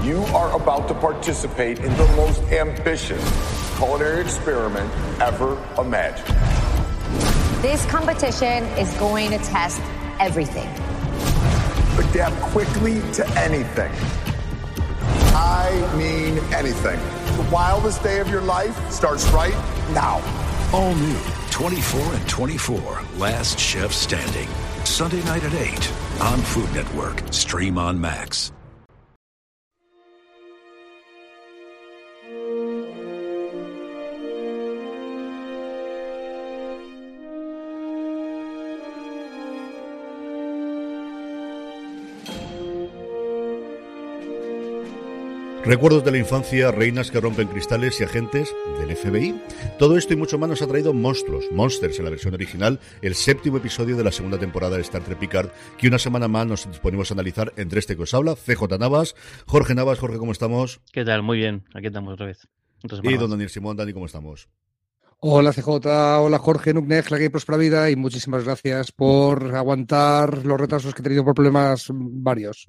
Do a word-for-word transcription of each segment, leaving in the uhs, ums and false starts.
You are about to participate in the most ambitious culinary experiment ever imagined. This competition is going to test everything. Adapt quickly to anything. I mean anything. The wildest day of your life starts right now. All new, twenty-four and twenty-four, Last Chef Standing. Sunday night at eight on Food Network. Stream on Max. Recuerdos de la infancia, reinas que rompen cristales y agentes del F B I. Todo esto y mucho más nos ha traído Monstruos, Monsters en la versión original, el séptimo episodio de la segunda temporada de Star Trek Picard, que una semana más nos disponemos a analizar entre este que os habla, C J Navas, Jorge Navas. Jorge, ¿cómo estamos? ¿Qué tal? Muy bien, aquí estamos otra vez. Y don Daniel Simón. Dani, ¿cómo estamos? Hola C J, hola Jorge, Nuknej, la que hay próspera vida, y muchísimas gracias por aguantar los retrasos que he tenido por problemas varios.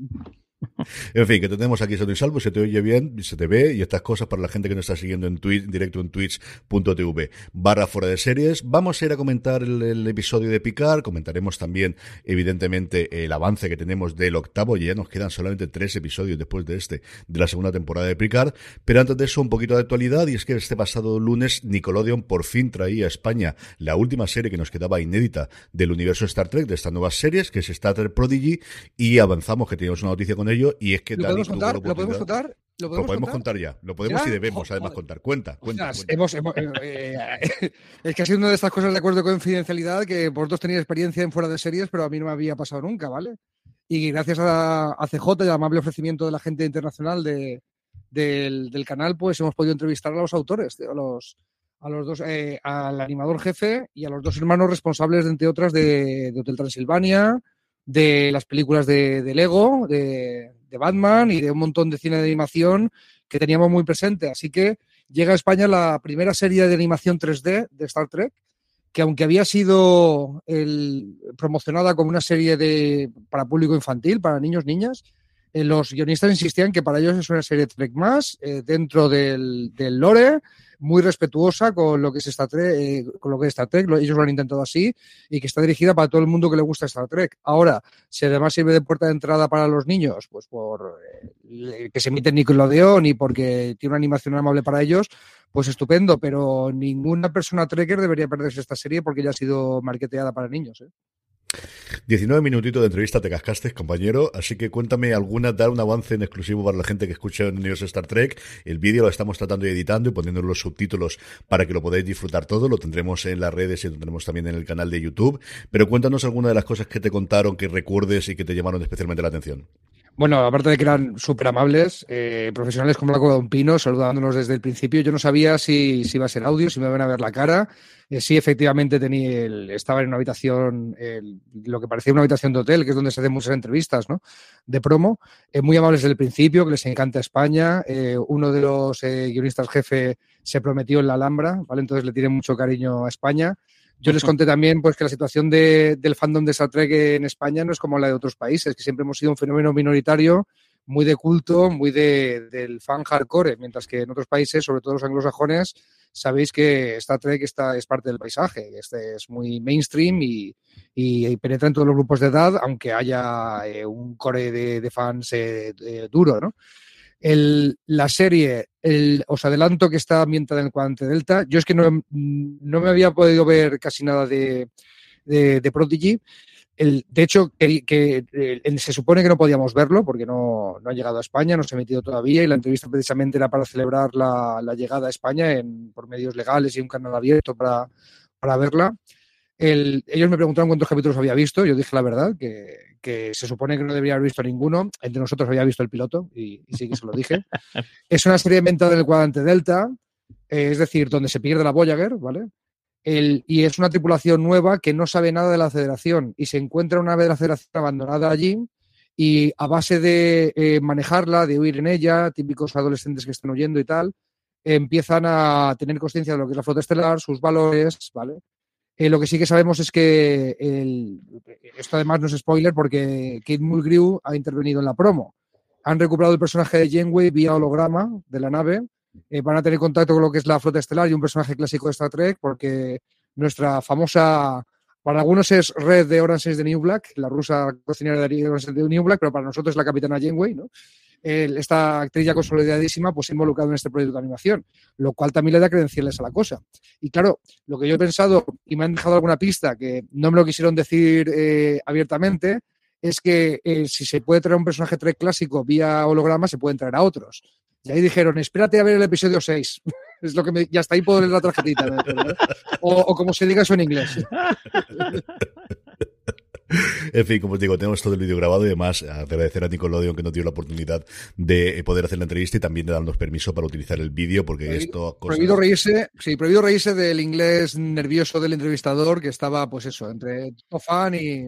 En fin, que te tenemos aquí sano y salvo, se te oye bien, se te ve, y estas cosas para la gente que nos está siguiendo en Twitch, directo en twitch punto tv barra fuera de series. Vamos a ir a comentar el, el episodio de Picard, comentaremos también, evidentemente, el avance que tenemos del octavo, y ya nos quedan solamente tres episodios después de este, de la segunda temporada de Picard, pero antes de eso un poquito de actualidad, y es que este pasado lunes Nickelodeon por fin traía a España la última serie que nos quedaba inédita del universo Star Trek, de estas nuevas series, que es Star Trek Prodigy, y avanzamos que teníamos una noticia con ello, y es que ¿Lo, Dani, podemos contar? ¿Lo podemos contar? ¿Lo podemos, lo podemos contar ya, lo podemos ¿Ya? y debemos además oh, contar. Cuenta, cuenta. O sea, cuenta. Hemos, hemos, eh, eh, es que ha sido una de estas cosas de acuerdo de confidencialidad que vosotros tenéis experiencia en fuera de series, pero a mí no me había pasado nunca, ¿vale? Y gracias a, a C J y al amable ofrecimiento de la gente internacional de, del, del canal, pues hemos podido entrevistar a los autores, a los, a los dos, eh, al animador jefe y a los dos hermanos responsables, de, entre otras, de, de Hotel Transilvania, de las películas de, de Lego, de, de Batman y de un montón de cine de animación que teníamos muy presente. Así que llega a España la primera serie de animación tres D de Star Trek, que aunque había sido el, promocionada como una serie de, para público infantil, para niños, niñas, eh, los guionistas insistían que para ellos es una serie Trek más, eh, dentro del, del lore, muy respetuosa con lo que es Star Trek, eh, con lo que es Star Trek, ellos lo han intentado así, y que está dirigida para todo el mundo que le gusta Star Trek. Ahora, si además sirve de puerta de entrada para los niños, pues por eh, que se emite en Nickelodeon y porque tiene una animación amable para ellos, pues estupendo, pero ninguna persona trekker debería perderse esta serie porque ya ha sido marketeada para niños, ¿eh? diecinueve minutitos de entrevista te cascaste, compañero, así que cuéntame alguna, dar un avance en exclusivo para la gente que escucha en Universo Star Trek. El vídeo lo estamos tratando y editando y poniendo los subtítulos para que lo podáis disfrutar todo, lo tendremos en las redes y lo tendremos también en el canal de YouTube, pero cuéntanos alguna de las cosas que te contaron, que recuerdes y que te llamaron especialmente la atención. Bueno, aparte de que eran súper amables, eh, profesionales como la Coda de un Pino, saludándonos desde el principio. Yo no sabía si, si iba a ser audio, si me iban a ver la cara. Eh, sí, efectivamente, tenía el, estaba en una habitación, el, lo que parecía una habitación de hotel, que es donde se hacen muchas entrevistas, ¿no?, de promo. Eh, muy amables desde el principio, que les encanta España. Eh, uno de los eh, guionistas jefe se prometió en la Alhambra, ¿vale? Entonces le tienen mucho cariño a España. Yo les conté también pues que la situación de, del fandom de Star Trek en España no es como la de otros países, que siempre hemos sido un fenómeno minoritario, muy de culto, muy de, del fan hardcore, mientras que en otros países, sobre todo los anglosajones, sabéis que Star Trek está, es parte del paisaje, este es muy mainstream y, y, y penetra en todos los grupos de edad, aunque haya eh, un core de, de fans eh, de, duro, ¿no? El, la serie, el, os adelanto que está ambientada en el cuadrante Delta. Yo es que no, no me había podido ver casi nada de, de, de Prodigy. El, de hecho, que, que el, se supone que no podíamos verlo porque no, no ha llegado a España, no se ha emitido todavía, y la entrevista precisamente era para celebrar la, la llegada a España en, por medios legales y un canal abierto para, para verla. El, ellos me preguntaron cuántos capítulos había visto. Yo dije la verdad, que, que se supone que no debería haber visto ninguno. Entre nosotros había visto el piloto y, y sí que se lo dije. Es una serie inventada en el cuadrante Delta, eh, es decir, donde se pierde la Voyager, ¿vale? El, y es una tripulación nueva que no sabe nada de la Federación y se encuentra una vez la Federación abandonada allí, y a base de eh, manejarla, de huir en ella, típicos adolescentes que están huyendo y tal, eh, empiezan a tener conciencia de lo que es la flota estelar, sus valores, ¿vale? Eh, lo que sí que sabemos es que el, esto además no es spoiler porque Kate Mulgrew ha intervenido en la promo. han recuperado el personaje de Janeway vía holograma de la nave. Eh, van a tener contacto con lo que es la flota estelar y un personaje clásico de Star Trek, porque nuestra famosa, para algunos es Red de Orange is the New Black, la rusa cocinera de Orange is the New Black, pero para nosotros es la capitana Janeway, ¿no? Eh, esta actriz ya consolidadísima pues se ha involucrado en este proyecto de animación, lo cual también le da credenciales a la cosa. Y claro, lo que yo he pensado, y me han dejado alguna pista que no me lo quisieron decir eh, abiertamente, es que eh, si se puede traer un personaje Trek clásico vía holograma, se pueden traer a otros. Y ahí dijeron, espérate a ver el episodio seis. Es lo que me, y hasta ahí puedo leer la tarjetita. ¿no? O, o como se diga eso en inglés. En fin, como os digo, tenemos todo el vídeo grabado y además agradecer a Nickelodeon que nos dio la oportunidad de poder hacer la entrevista y también de darnos permiso para utilizar el vídeo, porque prohibido, esto... Cosas... Prohibido reírse, sí, prohibido reírse del inglés nervioso del entrevistador, que estaba, pues eso, entre fan y...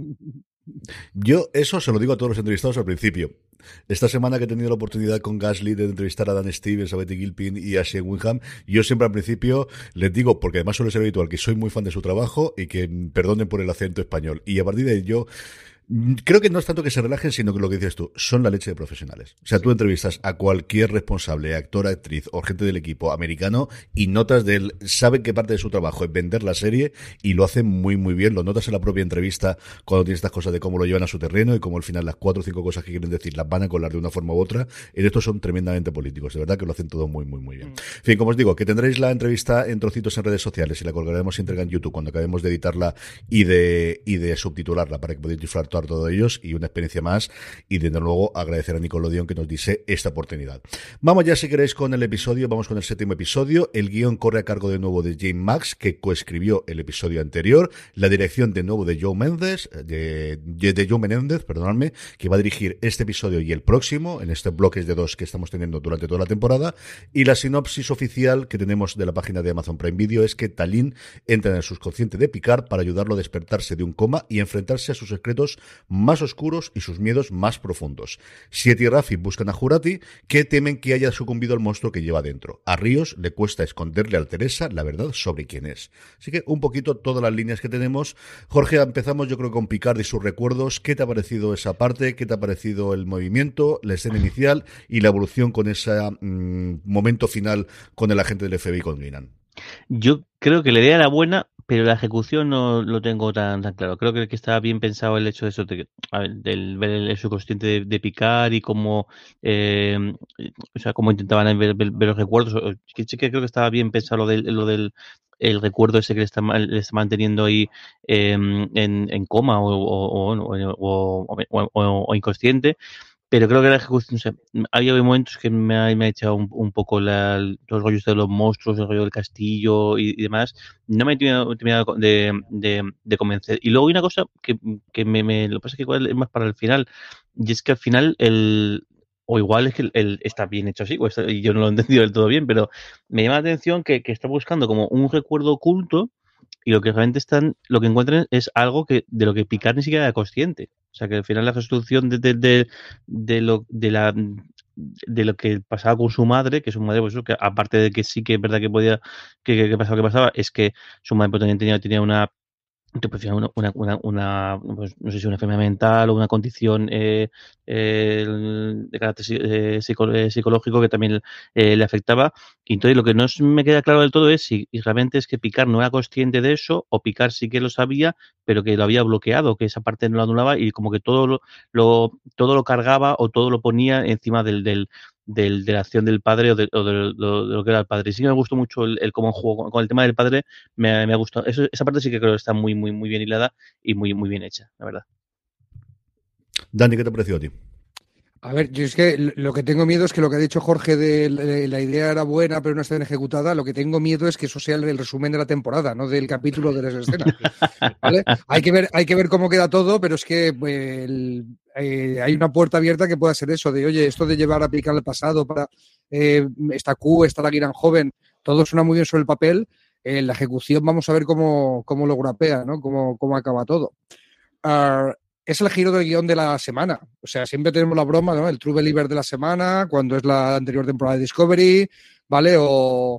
Yo eso se lo digo a todos los entrevistados al principio. Esta semana que he tenido la oportunidad con Gasly de entrevistar a Dan Stevens, a Betty Gilpin y a Shane Winham, yo siempre al principio les digo, porque además suele ser habitual, que soy muy fan de su trabajo y que perdonen por el acento español. Y a partir de ahí yo... Creo que no es tanto que se relajen, sino que lo que dices tú, son la leche de profesionales. O sea, tú entrevistas a cualquier responsable, actor, actriz o gente del equipo americano y notas de él, saben que parte de su trabajo es vender la serie y lo hacen muy muy bien. Lo notas en la propia entrevista cuando tienes estas cosas de cómo lo llevan a su terreno y cómo al final las cuatro o cinco cosas que quieren decir las van a colar de una forma u otra. En esto son tremendamente políticos, de verdad que lo hacen todo muy muy muy bien. En fin, como os digo, que tendréis la entrevista en trocitos en redes sociales y la colgaremos íntegra en YouTube cuando acabemos de editarla y de, y de subtitularla para que podáis disfrutar todo ellos y una experiencia más, y de nuevo agradecer a Nickelodeon que nos dice esta oportunidad. Vamos ya, si queréis, con el episodio. Vamos con el séptimo episodio. El guión corre a cargo de nuevo de James Max, que coescribió el episodio anterior. La dirección de nuevo de Joe Mendes, de, de Joe Menéndez, perdonadme, que va a dirigir este episodio y el próximo, en este bloques de dos que estamos teniendo durante toda la temporada. Y la sinopsis oficial que tenemos de la página de Amazon Prime Video es que Talin entra en el subconsciente de Picard para ayudarlo a despertarse de un coma y enfrentarse a sus secretos más oscuros y sus miedos más profundos. Siete y Raffi buscan a Jurati, que temen que haya sucumbido al monstruo que lleva dentro. A Ríos le cuesta esconderle a Teresa la verdad sobre quién es. Así que un poquito todas las líneas que tenemos. Jorge, empezamos yo creo con Picard y sus recuerdos. ¿Qué te ha parecido esa parte? ¿Qué te ha parecido el movimiento, la escena inicial y la evolución con ese mmm, momento final con el agente del F B I, con Guinan? Yo creo que la idea era buena, pero la ejecución no lo tengo tan, tan claro. Creo que, que estaba bien pensado el hecho de eso, de, a ver, del ver el, el subconsciente de, de Picard y cómo, eh, o sea, cómo intentaban ver, ver, ver los recuerdos. Sí que creo que estaba bien pensado lo del, lo del el recuerdo ese que le está, le está manteniendo ahí eh, en, en coma o, o, o, o, o, o, o inconsciente. Pero creo que la ejecución, o sea, había momentos que me ha, me ha echado un, un poco la, los rollos de los monstruos, el rollo del castillo y, y demás. No me he terminado de, de, de convencer. Y luego hay una cosa que, que me, me lo que pasa es que igual es más para el final, y es que al final el, o igual es que el, el está bien hecho así, o está, y yo no lo he entendido del todo bien, pero me llama la atención que, que está buscando como un recuerdo oculto. Y lo que realmente están, lo que encuentran es algo que de lo que Picard ni siquiera era consciente. O sea que al final la resolución de, de, de, de lo de la de lo que pasaba con su madre, que su madre, pues eso, que aparte de que sí que es verdad que podía, que, que pasaba, que pasaba, es que su madre pues, también tenía, tenía una una, una, una, una pues, no sé si una enfermedad mental o una condición eh, eh, de carácter eh, psico, eh, psicológico que también eh, le afectaba. Y entonces lo que no me queda claro del todo es si realmente es que Picard no era consciente de eso o Picard sí que lo sabía, pero que lo había bloqueado, que esa parte no lo anulaba y como que todo lo, lo todo lo cargaba o todo lo ponía encima del, del Del, de la acción del padre o de, o de, lo, de lo que era el padre. Sí que me gustó mucho el, el cómo jugó con, con el tema del padre, me, me ha gustado. Eso, esa parte sí que creo que está muy, muy, muy bien hilada y muy, muy bien hecha, la verdad. Dani, ¿qué te pareció a ti? A ver, yo es que lo que tengo miedo es que lo que ha dicho Jorge de la idea era buena pero no está bien ejecutada. Lo que tengo miedo es que eso sea el resumen de la temporada, no del capítulo de las escenas. ¿Vale? Hay que ver, hay que ver cómo queda todo, pero es que eh, el, eh, hay una puerta abierta que pueda ser eso, de oye, esto de llevar a Picard al pasado para eh, esta Q, esta la Guinan joven, todo suena muy bien sobre el papel. En eh, la ejecución vamos a ver cómo, cómo lo grapea, ¿no? Cómo, cómo acaba todo. Uh, Es el giro del guión de la semana. O sea, siempre tenemos la broma, ¿no? El True Believer de la semana, cuando es la anterior temporada de Discovery, ¿vale? O,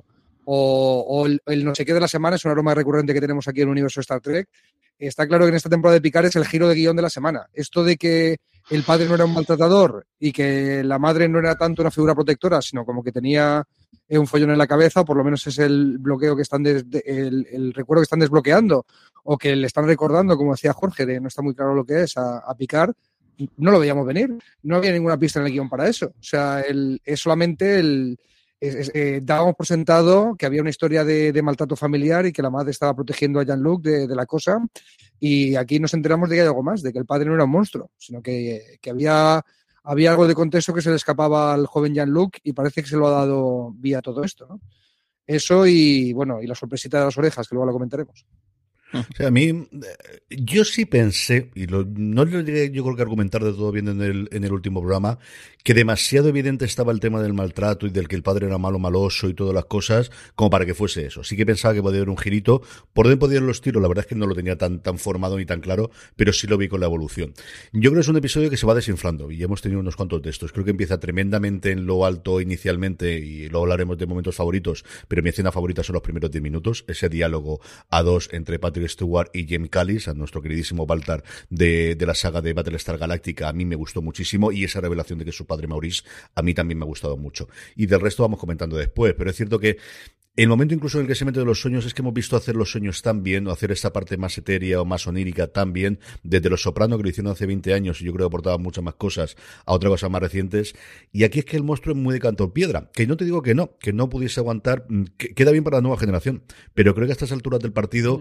o, o el, el no sé qué de la semana, es una broma recurrente que tenemos aquí en el universo Star Trek. Está claro que en esta temporada de Picard es el giro de guión de la semana. Esto de que el padre no era un maltratador y que la madre no era tanto una figura protectora, sino como que tenía un follón en la cabeza, o por lo menos es el bloqueo que están des, de, el, el recuerdo que están desbloqueando, o que le están recordando, como decía Jorge, de no está muy claro lo que es, a, a Picard, no lo veíamos venir. No había ninguna pista en el guión para eso. O sea, el, es solamente el... Es, es, eh, dábamos por sentado que había una historia de, de maltrato familiar y que la madre estaba protegiendo a Jean-Luc de, de la cosa, y aquí nos enteramos de que hay algo más, de que el padre no era un monstruo, sino que, que había, había algo de contexto que se le escapaba al joven Jean-Luc, y parece que se lo ha dado vía todo esto, ¿no? Eso y, bueno, y la sorpresita de las orejas, que luego la comentaremos. O sea, a mí, yo sí pensé, y lo, no lo llegué yo creo que argumentar de todo bien en el, en el último programa, que demasiado evidente estaba el tema del maltrato y del que el padre era malo, maloso y todas las cosas, como para que fuese eso. Sí que pensaba que podía haber un girito. Por dónde podían los tiros, la verdad es que no lo tenía tan, tan formado ni tan claro, pero sí lo vi con la evolución. Yo creo que es un episodio que se va desinflando, y hemos tenido unos cuantos de estos. Creo que empieza tremendamente en lo alto inicialmente, y luego hablaremos de momentos favoritos, pero mi escena favorita son los primeros diez minutos, ese diálogo a dos entre Patrick Stewart y James Callis, a nuestro queridísimo Baltar de, de la saga de Battlestar Galactica. A mí me gustó muchísimo, y esa revelación de que su padre Maurice a mí también me ha gustado mucho. Y del resto vamos comentando después, pero es cierto que el momento incluso en el que se mete de los sueños es que hemos visto hacer los sueños tan bien, o hacer esta parte más etérea o más onírica tan bien, desde Los Soprano, que lo hicieron hace veinte años y yo creo que aportaban muchas más cosas, a otras cosas más recientes. Y aquí es que el monstruo es muy de canto piedra, que no te digo que no, que no pudiese aguantar, que queda bien para la nueva generación, pero creo que a estas alturas del partido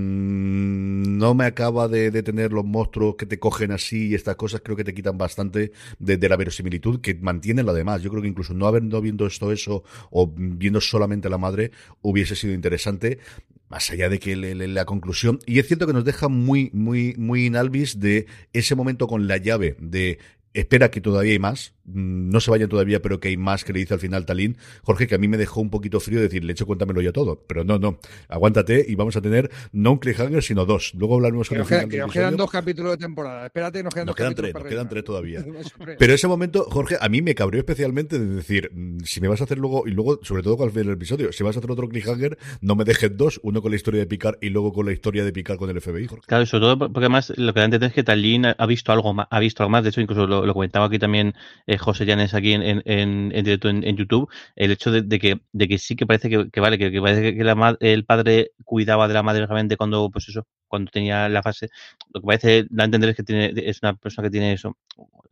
mmm, no me acaba de, de tener los monstruos que te cogen así, y estas cosas creo que te quitan bastante de, de la verosimilitud que mantienen la demás. Yo creo que incluso no habiendo viendo esto eso, o viendo solamente la madre, hubiese sido interesante, más allá de que le, le, la conclusión. Y es cierto que nos deja muy, muy, muy in albis de ese momento con la llave de espera que todavía hay más, no se vaya todavía, pero que hay más, que le dice al final Talín, Jorge, que a mí me dejó un poquito frío decir, le hecho cuéntamelo ya todo, pero no, no, aguántate y vamos a tener no un cliffhanger, sino dos. Luego hablaremos con el final. Que nos quedan dos capítulos de temporada, espérate, nos quedan nos dos quedan capítulos tres, nos quedan tres todavía. Pero ese momento, Jorge, a mí me cabreó especialmente de decir, si me vas a hacer luego, y luego, sobre todo con el episodio, si vas a hacer otro cliffhanger, no me dejes dos, uno con la historia de Picard y luego con la historia de Picard con el F B I, Jorge. Claro, sobre todo porque además lo que da a entender es que Talín ha visto algo más, ha visto algo más, de hecho incluso lo, lo comentaba aquí también eh, José Llanes aquí en, en, en, en directo en, en YouTube, el hecho de, de que de que sí que parece que, que vale, que, que parece que la, el padre cuidaba de la madre realmente cuando, pues eso, cuando tenía la fase, lo que parece da a entender es que tiene, es una persona que tiene eso.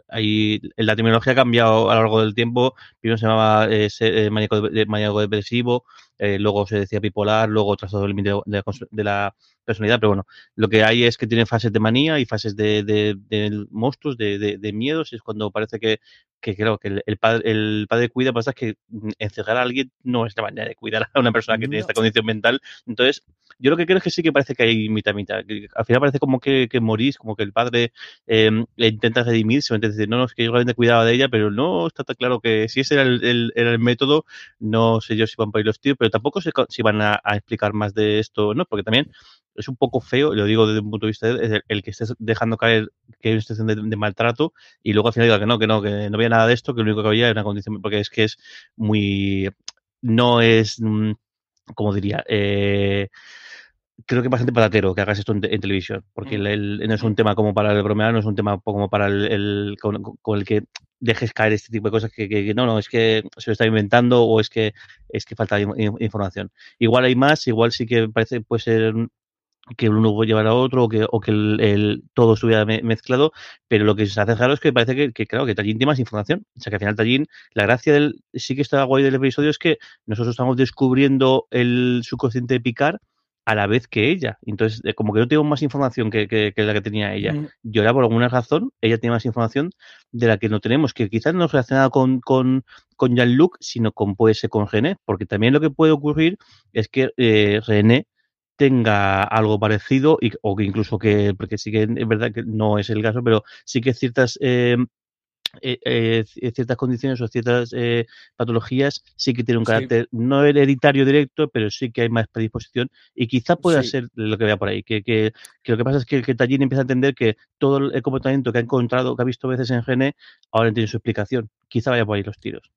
Ahí la terminología ha cambiado a lo largo del tiempo. Primero se llamaba eh, eh, maníaco, de, maníaco depresivo, eh, luego se decía bipolar, luego trastorno del límite de, de, de la personalidad, pero bueno, lo que hay es que tiene fases de manía y fases de, de, de monstruos, de, de, de miedos, y es cuando parece que, que creo que el, el, padre, el padre cuida, pasa que encerrar a alguien no es la manera de cuidar a una persona que no. tiene esta condición mental. Entonces, yo lo que creo es que sí que parece que hay mitad mitad. Al final parece como que, que morís, como que el padre eh, le intenta redimirse, o intenta decir, no, no, es que yo realmente cuidaba de ella, pero no está tan claro que si ese era el, el, era el método, no sé yo si van por ahí los tiros, pero tampoco sé si van a, a explicar más de esto, ¿no? Porque también es un poco feo, lo digo desde un punto de vista de el, el que estés dejando caer que hay una situación de, de maltrato y luego al final diga que no, que no, que no había nada de esto, que lo único que había era una condición, porque es que es muy, no es, como diría, eh, creo que es bastante patatero que hagas esto en, en televisión, porque el, el, no es un tema como para el bromear, no es un tema como para el, el con, con el que dejes caer este tipo de cosas que, que, que no, no, es que se lo está inventando o es que es que falta información. Igual hay más, igual sí que parece puede ser que uno puede llevar a otro o que, o que el, el todo estuviera mezclado, pero lo que se hace raro es que parece que, que claro, que Tallinn tiene más información. O sea, que al final Tallinn, la gracia del, sí que está guay del episodio es que nosotros estamos descubriendo el subconsciente de Picard a la vez que ella. Entonces, como que no tengo más información que, que, que la que tenía ella. Mm. Y ahora, por alguna razón, ella tiene más información de la que no tenemos, que quizás no relacionada con, con, con Jean-Luc, sino con, puede ser con René, porque también lo que puede ocurrir es que eh, René tenga algo parecido y, o que incluso que, porque sí que es verdad que no es el caso, pero sí que ciertas eh, eh, eh, ciertas condiciones o ciertas eh, patologías sí que tienen un carácter sí. no hereditario directo, pero sí que hay más predisposición y quizá pueda sí. ser lo que vea por ahí, que, que, que lo que pasa es que, que Tallinn empieza a entender que todo el comportamiento que ha encontrado, que ha visto veces en René, ahora tiene su explicación, quizá vaya por ahí los tiros.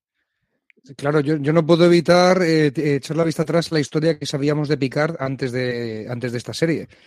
Claro, yo, yo no puedo evitar eh, echar la vista atrás a la historia que sabíamos de Picard antes de, antes de esta serie.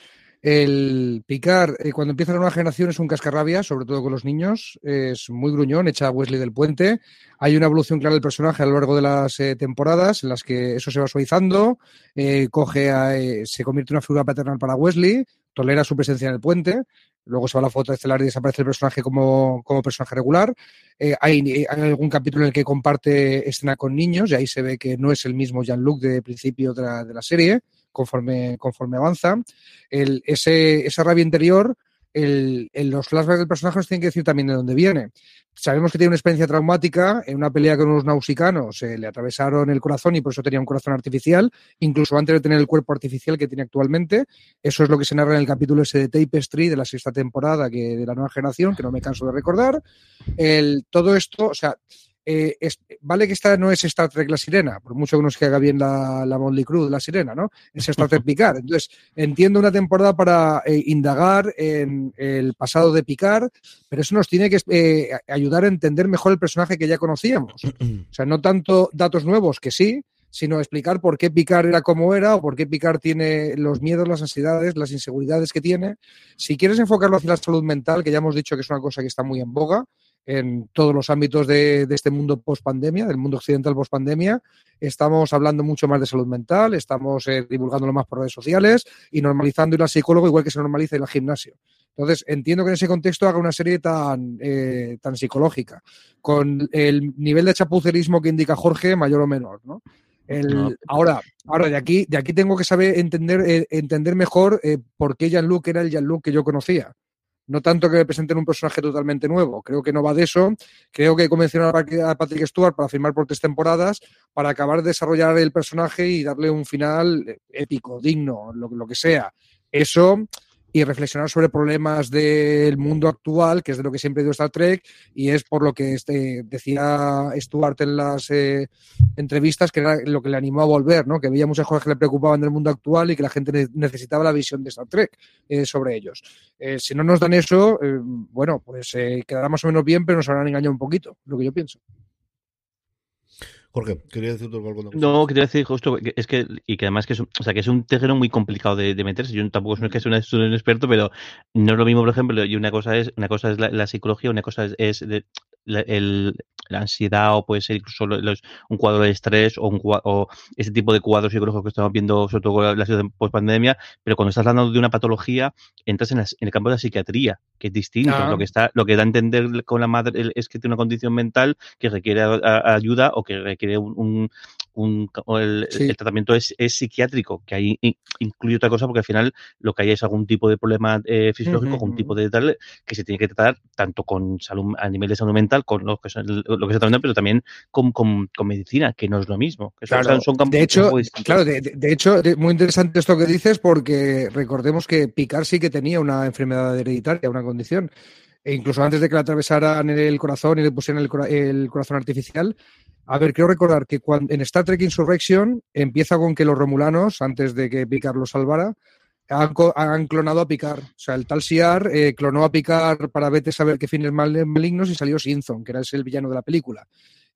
El Picard, eh, cuando empieza la nueva generación, es un cascarrabias, sobre todo con los niños. Es muy gruñón, echa a Wesley del puente. Hay una evolución clara del personaje a lo largo de las eh, temporadas en las que eso se va suavizando. Eh, coge a, eh, se convierte en una figura paternal para Wesley, tolera su presencia en el puente. Luego se va a la foto estelar y desaparece el personaje como, como personaje regular. Eh, hay, hay algún capítulo en el que comparte escena con niños y ahí se ve que no es el mismo Jean-Luc de principio de la, de la serie. Conforme, conforme avanza, el, ese, esa rabia interior, el, el, los flashbacks del personaje nos tienen que decir también de dónde viene. Sabemos que tiene una experiencia traumática, en una pelea con unos nausicanos eh, le atravesaron el corazón y por eso tenía un corazón artificial, incluso antes de tener el cuerpo artificial que tiene actualmente. Eso es lo que se narra en el capítulo ese de Tapestry de la sexta temporada que, de la nueva generación, que no me canso de recordar. El, todo esto, o sea, Eh, es, vale que esta no es Star Trek La Sirena, por mucho que nos haga bien la, la Motley Crue de La Sirena, ¿no? Es Star Trek Picard. Entonces, entiendo una temporada para eh, indagar en el pasado de Picard, pero eso nos tiene que eh, ayudar a entender mejor el personaje que ya conocíamos. O sea, no tanto datos nuevos, que sí, sino explicar por qué Picard era como era o por qué Picard tiene los miedos, las ansiedades, las inseguridades que tiene. Si quieres enfocarlo hacia la salud mental, que ya hemos dicho que es una cosa que está muy en boga, en todos los ámbitos de, de este mundo post-pandemia, del mundo occidental post-pandemia. Estamos hablando mucho más de salud mental, estamos eh, divulgándolo más por redes sociales y normalizando ir al psicólogo igual que se normaliza ir al gimnasio. Entonces, entiendo que en ese contexto haga una serie tan, eh, tan psicológica, con el nivel de chapucerismo que indica Jorge, mayor o menor, ¿no? El, no. Ahora, ahora de aquí, de aquí tengo que saber entender, eh, entender mejor eh, por qué Jean-Luc era el Jean-Luc que yo conocía. No tanto que me presenten un personaje totalmente nuevo. Creo que no va de eso. Creo que convencieron a Patrick Stewart para firmar por tres temporadas para acabar de desarrollar el personaje y darle un final épico, digno, lo, lo que sea. Eso y reflexionar sobre problemas del mundo actual, que es de lo que siempre ha ido Star Trek, y es por lo que este, decía Stewart en las eh, entrevistas, que era lo que le animó a volver, ¿no? Que veía muchas cosas que le preocupaban del mundo actual y que la gente necesitaba la visión de Star Trek eh, sobre ellos. Eh, si no nos dan eso, eh, bueno, pues eh, quedará más o menos bien, pero nos habrán engañado un poquito, lo que yo pienso. Jorge, quería decir algo. No, quería decir justo que es que y que además que es un, o sea, que es un terreno muy complicado de, de meterse. Yo tampoco soy, que soy, una, soy un experto, pero no es lo mismo, por ejemplo, y una cosa es una cosa es la, la psicología, una cosa es, es de, la, el, la ansiedad o puede ser incluso los, un cuadro de estrés o, un, o ese tipo de cuadros psicológicos que estamos viendo sobre todo con la situación post-pandemia, pero cuando estás hablando de una patología entras en, la, en el campo de la psiquiatría, que es distinto. Ah. Lo que está, lo que da a entender con la madre es que tiene una condición mental que requiere a, a, ayuda o que requiere un, un, un el, sí. el tratamiento es, es psiquiátrico, que ahí incluye otra cosa porque al final lo que hay es algún tipo de problema eh, fisiológico, uh-huh. algún tipo de tal que se tiene que tratar tanto con salud a nivel de salud mental, con lo que son, lo que se trata, pero también con, con, con medicina, que no es lo mismo. Que claro. son, son campos, de hecho, claro, de, de hecho, de, muy interesante esto que dices, porque recordemos que Picard sí que tenía una enfermedad hereditaria, una condición. E incluso antes de que le atravesaran el corazón y le pusieran el, el corazón artificial. A ver, quiero recordar que cuando, en Star Trek Insurrection empieza con que los romulanos, antes de que Picard los salvara, han, han clonado a Picard. O sea, el tal Siar eh, clonó a Picard para vete a saber qué fines malignos y salió Sinzon, que era el villano de la película.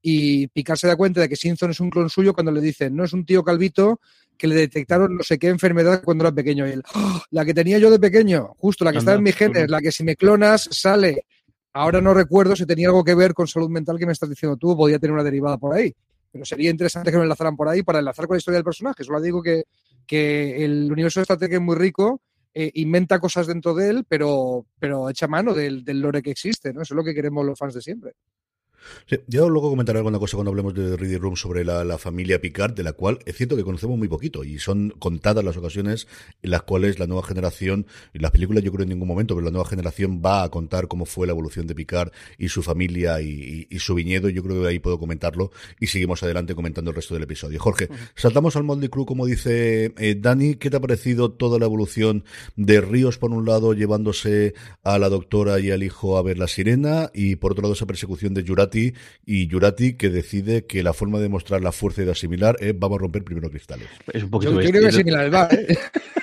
Y Picard se da cuenta de que Sinzon es un clon suyo cuando le dicen, no, es un tío calvito que le detectaron no sé qué enfermedad cuando era pequeño. Y él, ¡oh, la que tenía yo de pequeño! Justo, la que estaba en mis genes, la que si me clonas sale. Ahora no recuerdo si tenía algo que ver con salud mental que me estás diciendo tú, podía tener una derivada por ahí. Pero sería interesante que me enlazaran por ahí para enlazar con la historia del personaje. Solo digo que, que el universo de Star Trek es muy rico, eh, inventa cosas dentro de él, pero, pero echa mano del, del lore que existe, ¿no? Eso es lo que queremos los fans de siempre. Sí, yo luego comentaré alguna cosa cuando hablemos de Ready Room sobre la, la familia Picard, de la cual es cierto que conocemos muy poquito y son contadas las ocasiones en las cuales la nueva generación, y las películas yo creo en ningún momento, pero la nueva generación va a contar cómo fue la evolución de Picard y su familia y, y, y su viñedo. Yo creo que ahí puedo comentarlo y seguimos adelante comentando el resto del episodio. Jorge, uh-huh. saltamos al Motley Crue, como dice eh, Dani. ¿Qué te ha parecido toda la evolución de Ríos, por un lado, llevándose a la doctora y al hijo a ver la sirena, y por otro lado esa persecución de Jurati y Jurati, que decide que la forma de mostrar la fuerza y de asimilar es vamos a romper primero cristales? Es un poquito yo creo que asimilar el bar, ¿eh?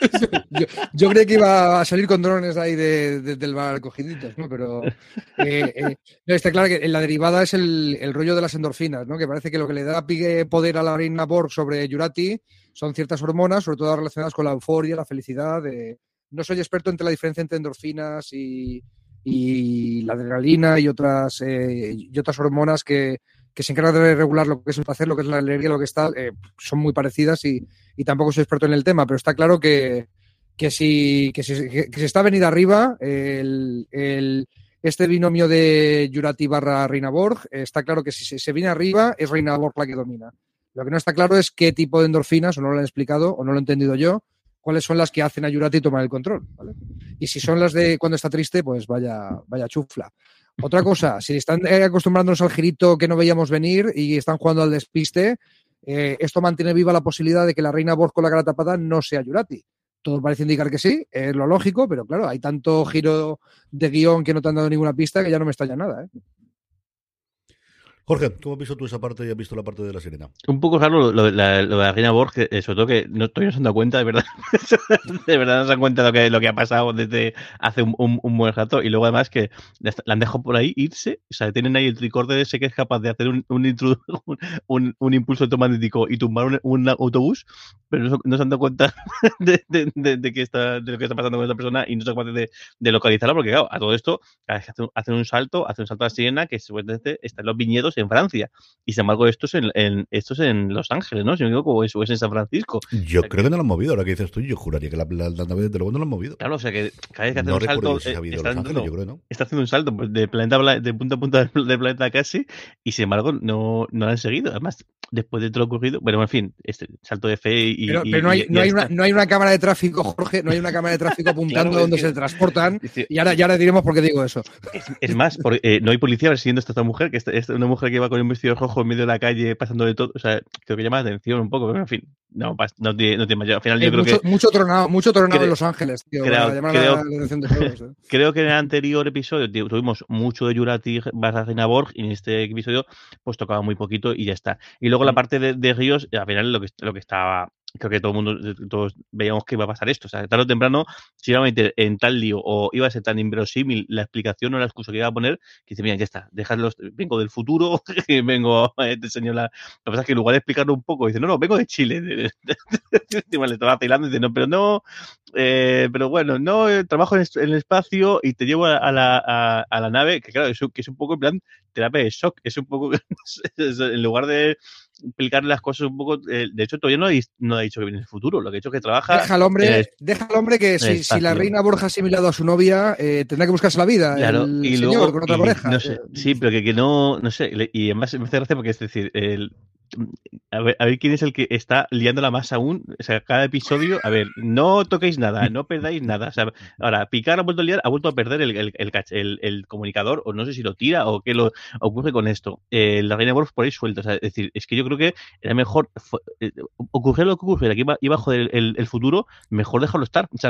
yo, yo creía que iba a salir con drones ahí de, de, del bar cogiditos, ¿no? Pero eh, eh, no, está claro que en la derivada es el, el rollo de las endorfinas, ¿no? Que parece que lo que le da poder a la reina Borg sobre Jurati son ciertas hormonas, sobre todo relacionadas con la euforia, la felicidad de, no soy experto entre la diferencia entre endorfinas y, y la adrenalina y otras eh, y otras hormonas que, que se encargan de regular lo que es el placer, lo que es la alegría, lo que está, eh, son muy parecidas y, y tampoco soy experto en el tema, pero está claro que, que si que si, que, que si está venido arriba el, el este binomio de Jurati barra Reina Borg, está claro que si se, se viene arriba es Reina Borg la que domina. Lo que no está claro es qué tipo de endorfinas, o no lo han explicado, o no lo he entendido yo, cuáles son las que hacen a Jurati tomar el control, ¿vale? Y si son las de cuando está triste, pues vaya, vaya chufla. Otra cosa, si están acostumbrándonos al girito que no veíamos venir y están jugando al despiste, eh, esto mantiene viva la posibilidad de que la Reina Borg con la cara tapada no sea Jurati. Todo parece indicar que sí, es lo lógico, pero claro, hay tanto giro de guión que no te han dado ninguna pista que ya no me estalla nada, ¿eh? Jorge, ¿cómo has visto tú esa parte y has visto la parte de la sirena? Un poco raro lo, lo, la, lo de la Reina Borg, que, sobre todo que no, todavía no se han dado cuenta, de verdad. De verdad no se han cuenta de lo que, lo que ha pasado desde hace un, un, un buen rato. Y luego además que la han dejado por ahí irse. O sea, tienen ahí el tricorder ese que es capaz de hacer un, un, un, un, un impulso automático y tumbar un, un autobús, pero no, no se han dado cuenta de, de, de, de, que está, de lo que está pasando con esta persona y no son capaces de, de localizarla, porque claro, a todo esto hacen, hacen un salto, hacen un salto a la sirena que supuestamente está en los viñedos en Francia. Y sin embargo, esto es en, en, esto es en Los Ángeles, ¿no? Si no me equivoco, o es, o es en San Francisco. Yo o sea, creo que no lo han movido, ahora que dices tú, yo juraría que la, la, la nave de luego no lo han movido. Claro, o sea que cada vez que hace no un salto. Si eh, está, Ángeles, no, yo creo, ¿no? está haciendo un salto de planeta de punta a punta del planeta casi, y sin embargo, no, no lo han seguido. Además, después de todo lo ocurrido, bueno, en fin, este salto de fe y. Pero, y, pero no, hay, y, no, hay una, no hay una cámara de tráfico, Jorge, no hay una cámara de tráfico apuntando claro, donde es que, se transportan, sí, y ahora ya le diremos por qué digo eso. Es, es más, porque, eh, no hay policía persiguiendo a esta mujer, que es una mujer que va con un vestido rojo en medio de la calle pasando de todo, o sea, creo que llama la atención un poco, pero en fin, no, no tiene, no tiene mayor. Al final yo eh, creo mucho, que. Mucho tronado, mucho tronado creo, en Los Ángeles, tío, creo, para llamar creo, la, la atención de todos. ¿eh? Creo que en el anterior episodio tío, tuvimos mucho de Jurati barra Reina Borg, y en este episodio pues tocaba muy poquito y ya está. Y luego la parte de, de Ríos, al final lo que, lo que estaba. Creo que todo el mundo, todos veíamos que iba a pasar esto. O sea, tarde o temprano se iba a meter en tal lío o iba a ser tan inverosímil la explicación o la excusa que iba a poner que dice, mira, ya está, dejadlos, vengo del futuro, vengo, te enseño la... Lo que pasa es que en lugar de explicarlo un poco, dice, no, no, vengo de Chile. Le estaba vacilando y dice, no, pero no, eh, pero bueno, no, trabajo en el espacio y te llevo a la, a, a la nave, que claro, es, que es un poco en plan terapia de shock, es un poco, en lugar de explicarle las cosas un poco, eh, de hecho todavía no ha, no ha dicho que viene el futuro, lo que ha dicho que trabaja. Deja al hombre, eh, deja al hombre que si, si la Reina Borja ha asimilado a su novia, eh, tendrá que buscarse la vida, claro, el y señor luego, con otra y, pareja. No sé, sí, pero que, que no, no sé, y además me hace gracia porque es decir, el, a ver, a ver quién es el que está liándola más aún, o sea, cada episodio, a ver, no toquéis nada, no perdáis nada, o sea, ahora, Picard ha vuelto a liar, ha vuelto a perder el, el, el, el, el comunicador, o no sé si lo tira, o qué lo ocurre con esto, eh, la Reina Borg por ahí suelta, o sea, es decir, es que yo creo que era mejor, fue, eh, ocurriera lo que ocurriera, que iba, iba a joder el, el futuro, mejor dejarlo estar, o sea,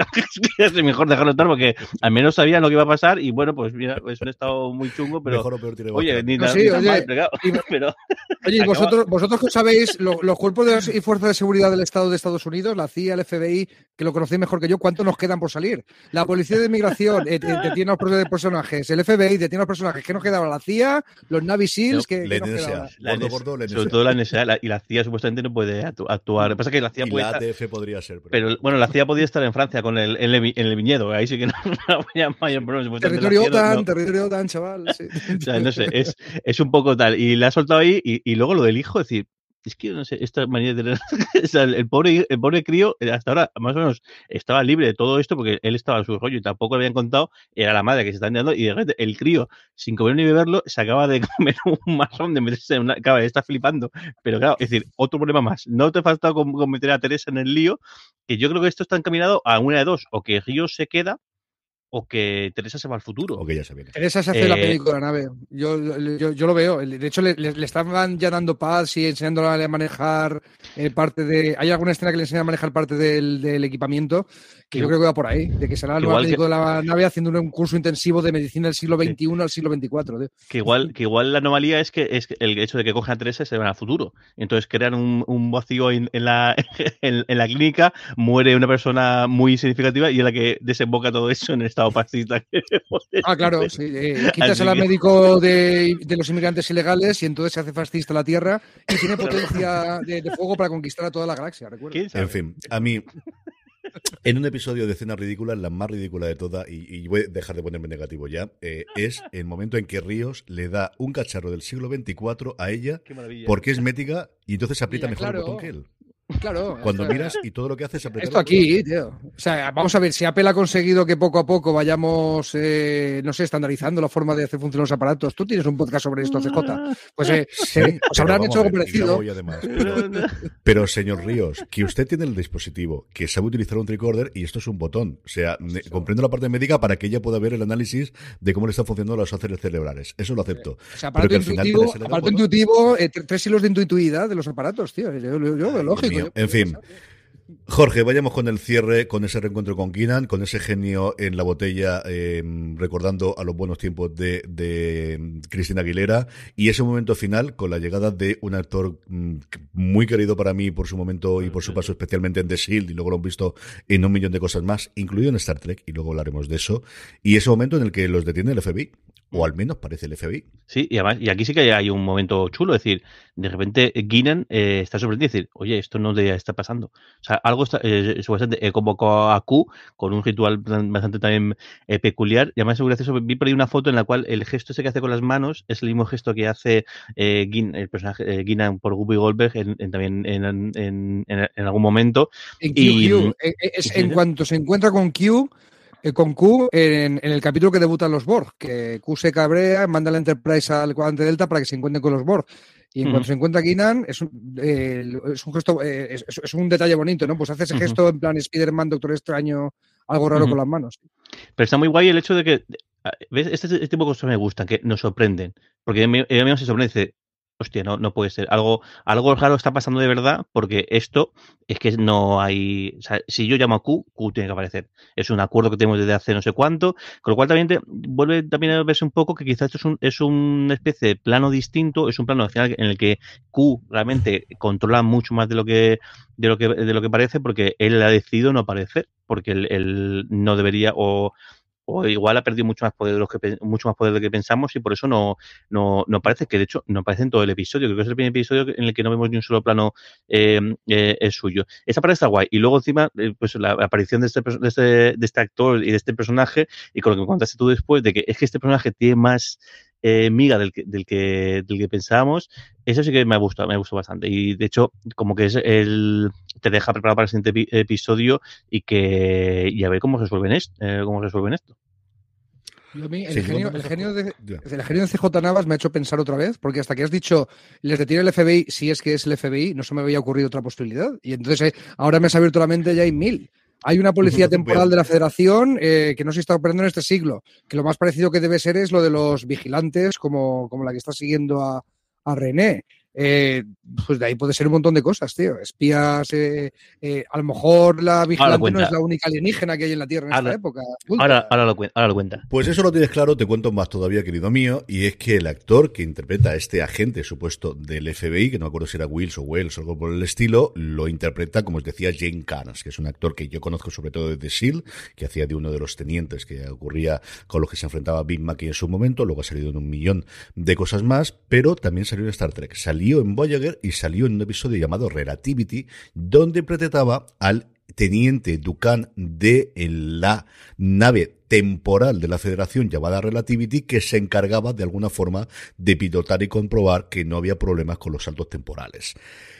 es mejor dejarlo estar, porque al menos sabían lo que iba a pasar, y bueno, pues mira, es un estado muy chungo, pero, mejor o peor tiene oye, ni, no, na, sí, ni oye, mal, pero, y, pero oye, y vosotros, vosotros que sabéis, lo, los cuerpos de, y fuerzas de seguridad del Estado de Estados Unidos, la C I A, el F B I, que lo conocéis mejor que yo, ¿cuánto nos quedan por salir? La Policía de Inmigración eh, detiene a los personajes, el F B I detiene a los personajes, ¿qué nos quedaba? La C I A, los Navy Seals, ¿qué, ¿qué nos quedaba? La gordo, gordo, la sobre todo la N S A, la, y la C I A supuestamente no puede actu actuar. Lo que pasa es que la C I A y puede la estar, A T F podría ser. Pero... pero bueno, la C I A podría estar en Francia con el, en, el, en el viñedo, ahí sí que no, no había mayor problema. Territorio OTAN, no. territorio OTAN, chaval. Sí. O sea, no sé, es, es un poco tal. Y la ha soltado ahí, y, y luego lo del hijo, es decir, es que no sé, esta manera de tener. O sea, el pobre, el pobre crío, hasta ahora, más o menos, estaba libre de todo esto porque él estaba en su rollo y tampoco le habían contado. Era la madre que se están dando y de repente el crío, sin comer ni beberlo, se acaba de comer un masón de meterse en una. Claro, está flipando. Pero claro, es decir, otro problema más. No te ha faltado con, con meter a Teresa en el lío, que yo creo que esto está encaminado a una de dos, o que Río se queda, o que Teresa se va al futuro. O que ya se viene. Teresa se hace eh, la película de la nave. Yo, yo, yo lo veo. De hecho, le, le, le estaban ya dando paz y enseñándole a manejar eh, parte de... Hay alguna escena que le enseña a manejar parte del, del equipamiamiento que yo creo que va por ahí. De que será el nuevo médico que... de la nave haciendo un curso intensivo de medicina del siglo veintiuno sí. al siglo veinticuatro. Tío. Que igual, que igual la anomalía es que es el hecho de que cojan a Teresa y se van al futuro. Entonces crean un, un vacío en, en, la, en, en la clínica, muere una persona muy significativa y es la que desemboca todo eso en el estado pastista. Ah, claro, sí. Eh, quitas al que... médico de, de los inmigrantes ilegales y entonces se hace fascista la Tierra y tiene potencia de, de fuego para conquistar a toda la galaxia, recuerda. En fin, a mí En un episodio de Escena Ridícula, la más ridícula de todas, y, y voy a dejar de ponerme negativo ya, eh, es el momento en que Ríos le da un cacharro del siglo veinticuatro a ella porque es médica y entonces aprieta Ya, mejor claro. el botón que él. Claro. Cuando o sea, miras y todo lo que hace es apretar Esto el botón. aquí, tío. O sea, vamos a ver, si Apple ha conseguido que poco a poco vayamos, eh, no sé, estandarizando la forma de hacer funcionar los aparatos. Tú tienes un podcast sobre esto, C J. Pues, eh, Sí, eh, os pero habrán vamos hecho a algo ver, y grabo parecido. hoy además, pero, pero, señor Ríos, que usted tiene el dispositivo, que sabe utilizar un tricorder y esto es un botón. O sea, ne- comprendo la parte médica para que ella pueda ver el análisis de cómo le están funcionando los áreas cerebrales. Eso lo acepto. O sea, Pero aparato que al final intuitivo, se le da el aparato botón. intuitivo eh, tre- tres hilos de intuitividad de los aparatos, tío. Yo, yo, yo, Dios lógico. mío. yo- En fin. Jorge, vayamos con el cierre, con ese reencuentro con Keenan, con ese genio en la botella, eh, recordando a los buenos tiempos de, de Cristina Aguilera, y ese momento final con la llegada de un actor mm, muy querido para mí por su momento y por su paso especialmente en The Shield, y luego lo han visto en un millón de cosas más, incluido en Star Trek, y luego hablaremos de eso, y ese momento en el que los detiene el F B I, o al menos parece el F B I. Sí, y además, y aquí sí que hay un momento chulo, es decir, de repente Guinan eh, está sorprendido y decir, oye, esto no debería estar pasando. O sea, algo está, eh, supuestamente, eh, convocó a Q con un ritual bastante también eh, peculiar, y además seguro eso, vi por ahí una foto en la cual el gesto ese que hace con las manos es el mismo gesto que hace eh, Guin, el personaje eh, Guinan por Whoopi Goldberg en, en, también en, en, en, en algún momento. En Q, Y, Q, eh, es sí, en sí. cuanto se encuentra con Q, eh, con Q en, en el capítulo que debutan los Borg, que Q se cabrea, manda la Enterprise al cuadrante Delta para que se encuentren con los Borg. Y en Ujú. cuanto se encuentra Guinan, es un, eh, es un gesto, eh, es, es un detalle bonito, ¿no? Pues hace ese Ujú. gesto en plan Spider-Man, Doctor Extraño, algo raro Ujú. con las manos. Pero está muy guay el hecho de que, ¿ves? Este, este tipo de cosas me gustan, que nos sorprenden. Porque ella misma se sorprende y dice, hostia, no, no puede ser. Algo, algo raro está pasando de verdad, porque esto es que no hay. O sea, si yo llamo a Q, Q tiene que aparecer. Es un acuerdo que tenemos desde hace no sé cuánto. Con lo cual también te, vuelve también a verse un poco que quizás esto es, un, es una especie de plano distinto, es un plano al final en el que Q realmente controla mucho más de lo que de lo que de lo que parece, porque él ha decidido no aparecer, porque él, él no debería o o igual ha perdido mucho más poder de los que mucho más poder de lo que pensamos y por eso no no no aparece, que de hecho no aparece en todo el episodio. Creo que es el primer episodio en el que no vemos ni un solo plano eh, eh, es suyo. Esa parte está guay. Y luego encima eh, pues la aparición de este, de este de este actor y de este personaje, y con lo que me contaste tú después de que es que este personaje tiene más eh, miga del que, del que del que pensábamos, eso sí que me ha gustado, me ha gustado bastante. Y de hecho, como que es el te deja preparado para el siguiente epi- episodio y que y a ver cómo resuelven esto, eh, cómo resuelven esto. Yo a mí, el, Sí, genio, bueno, el, genio de, ya. el genio de C J Navas me ha hecho pensar otra vez, porque hasta que has dicho les detiene el F B I, si es que es el F B I, no se me había ocurrido otra posibilidad. Y entonces eh, ahora me has abierto la mente, ya hay mil. Hay una policía temporal de la Federación eh, que no se está operando en este siglo, que lo más parecido que debe ser es lo de los vigilantes, como, como la que está siguiendo a, a René. Eh, pues de ahí puede ser un montón de cosas, tío. Espías, eh, eh, a lo mejor la vigilante no cuenta. es la única alienígena que hay en la Tierra en Ahora- esta época. Ahora, ahora, lo, cuen- ahora lo cuenta. Pues eso lo tienes claro, te cuento más todavía, querido mío, y es que el actor que interpreta a este agente supuesto del F B I, que no me acuerdo si era Wills o Wells o algo por el estilo, lo interpreta, como os decía, Jane Carnes, que es un actor que yo conozco sobre todo de The Shield, que hacía de uno de los tenientes que ocurría con los que se enfrentaba Big Mackey en su momento, luego ha salido en un millón de cosas más, pero también salió en Star Trek, salió en Voyager y salió en un episodio llamado Relativity, donde interpretaba al teniente Ducan de la nave temporal de la Federación llamada Relativity, que se encargaba de alguna forma de pilotar y comprobar que no había problemas con los saltos temporales.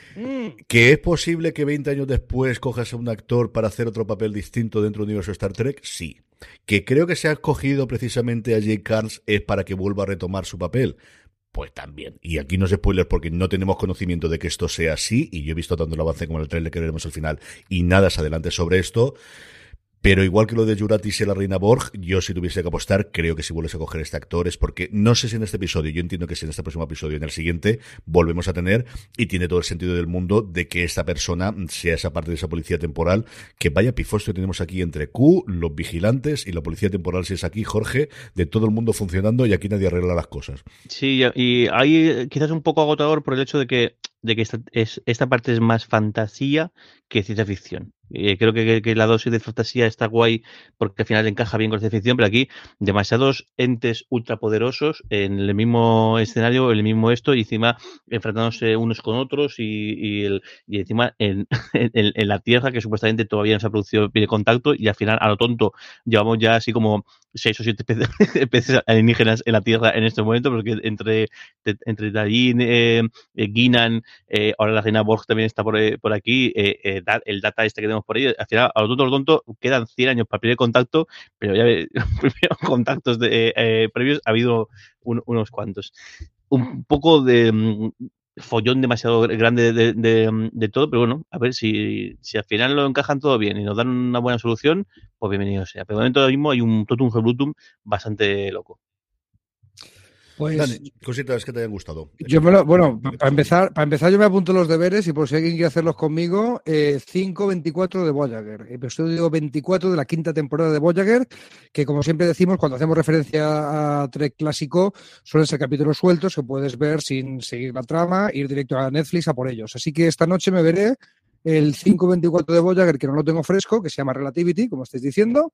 ¿Que es posible que veinte años después cojas a un actor para hacer otro papel distinto dentro del universo de Star Trek? Sí. ¿Que creo que se ha escogido precisamente a Jake Carnes es para que vuelva a retomar su papel? Pues también. Y aquí no es spoiler porque no tenemos conocimiento de que esto sea así, y yo he visto tanto el avance como el trailer que veremos al final y nada se adelante sobre esto. Pero igual que lo de Juratis y la Reina Borg, yo si tuviese que apostar, creo que si vuelves a coger este actor es porque, no sé si en este episodio, yo entiendo que si en este próximo episodio, en el siguiente, volvemos a tener, y tiene todo el sentido del mundo, de que esta persona sea esa parte de esa policía temporal, que vaya pifostio tenemos aquí entre Q, los vigilantes y la policía temporal, si es aquí, Jorge, de todo el mundo funcionando y aquí nadie arregla las cosas. Sí, y ahí quizás un poco agotador por el hecho de que de que esta, es, esta parte es más fantasía que ciencia ficción. Eh, creo que, que la dosis de fantasía está guay porque al final encaja bien con la ciencia ficción, pero aquí demasiados entes ultrapoderosos en el mismo escenario, en el mismo esto, y encima enfrentándose unos con otros y, y, el, y encima en, en, en la Tierra, que supuestamente todavía no se ha producido de contacto, y al final a lo tonto llevamos ya así como seis o siete especies alienígenas en la Tierra en este momento, porque entre, entre Darín, eh, eh, Guinan, eh, ahora la reina Borg también está por, eh, por aquí, eh, eh, el data este que tenemos por ahí, al final a lo tonto, a lo tonto quedan cien años para el primer contacto, pero ya los primeros contactos de, eh, previos ha habido un, unos cuantos. Un poco de um, follón demasiado grande de, de, de, de todo, pero bueno, a ver si, si al final lo encajan todo bien y nos dan una buena solución, pues bienvenido sea. Pero de momento ahora mismo hay un totum revolutum bastante loco. Pues, Dani, cositas que te hayan gustado. Yo me lo, bueno, para empezar, para empezar yo me apunto los deberes y por si alguien quiere hacerlos conmigo, eh, cinco veinticuatro de Voyager, episodio veinticuatro de la quinta temporada de Voyager, que como siempre decimos, cuando hacemos referencia a Trek clásico, suelen ser capítulos sueltos que puedes ver sin seguir la trama, ir directo a Netflix a por ellos. Así que esta noche me veré el cinco veinticuatro de Voyager, que no lo tengo fresco, que se llama Relativity, como estáis diciendo,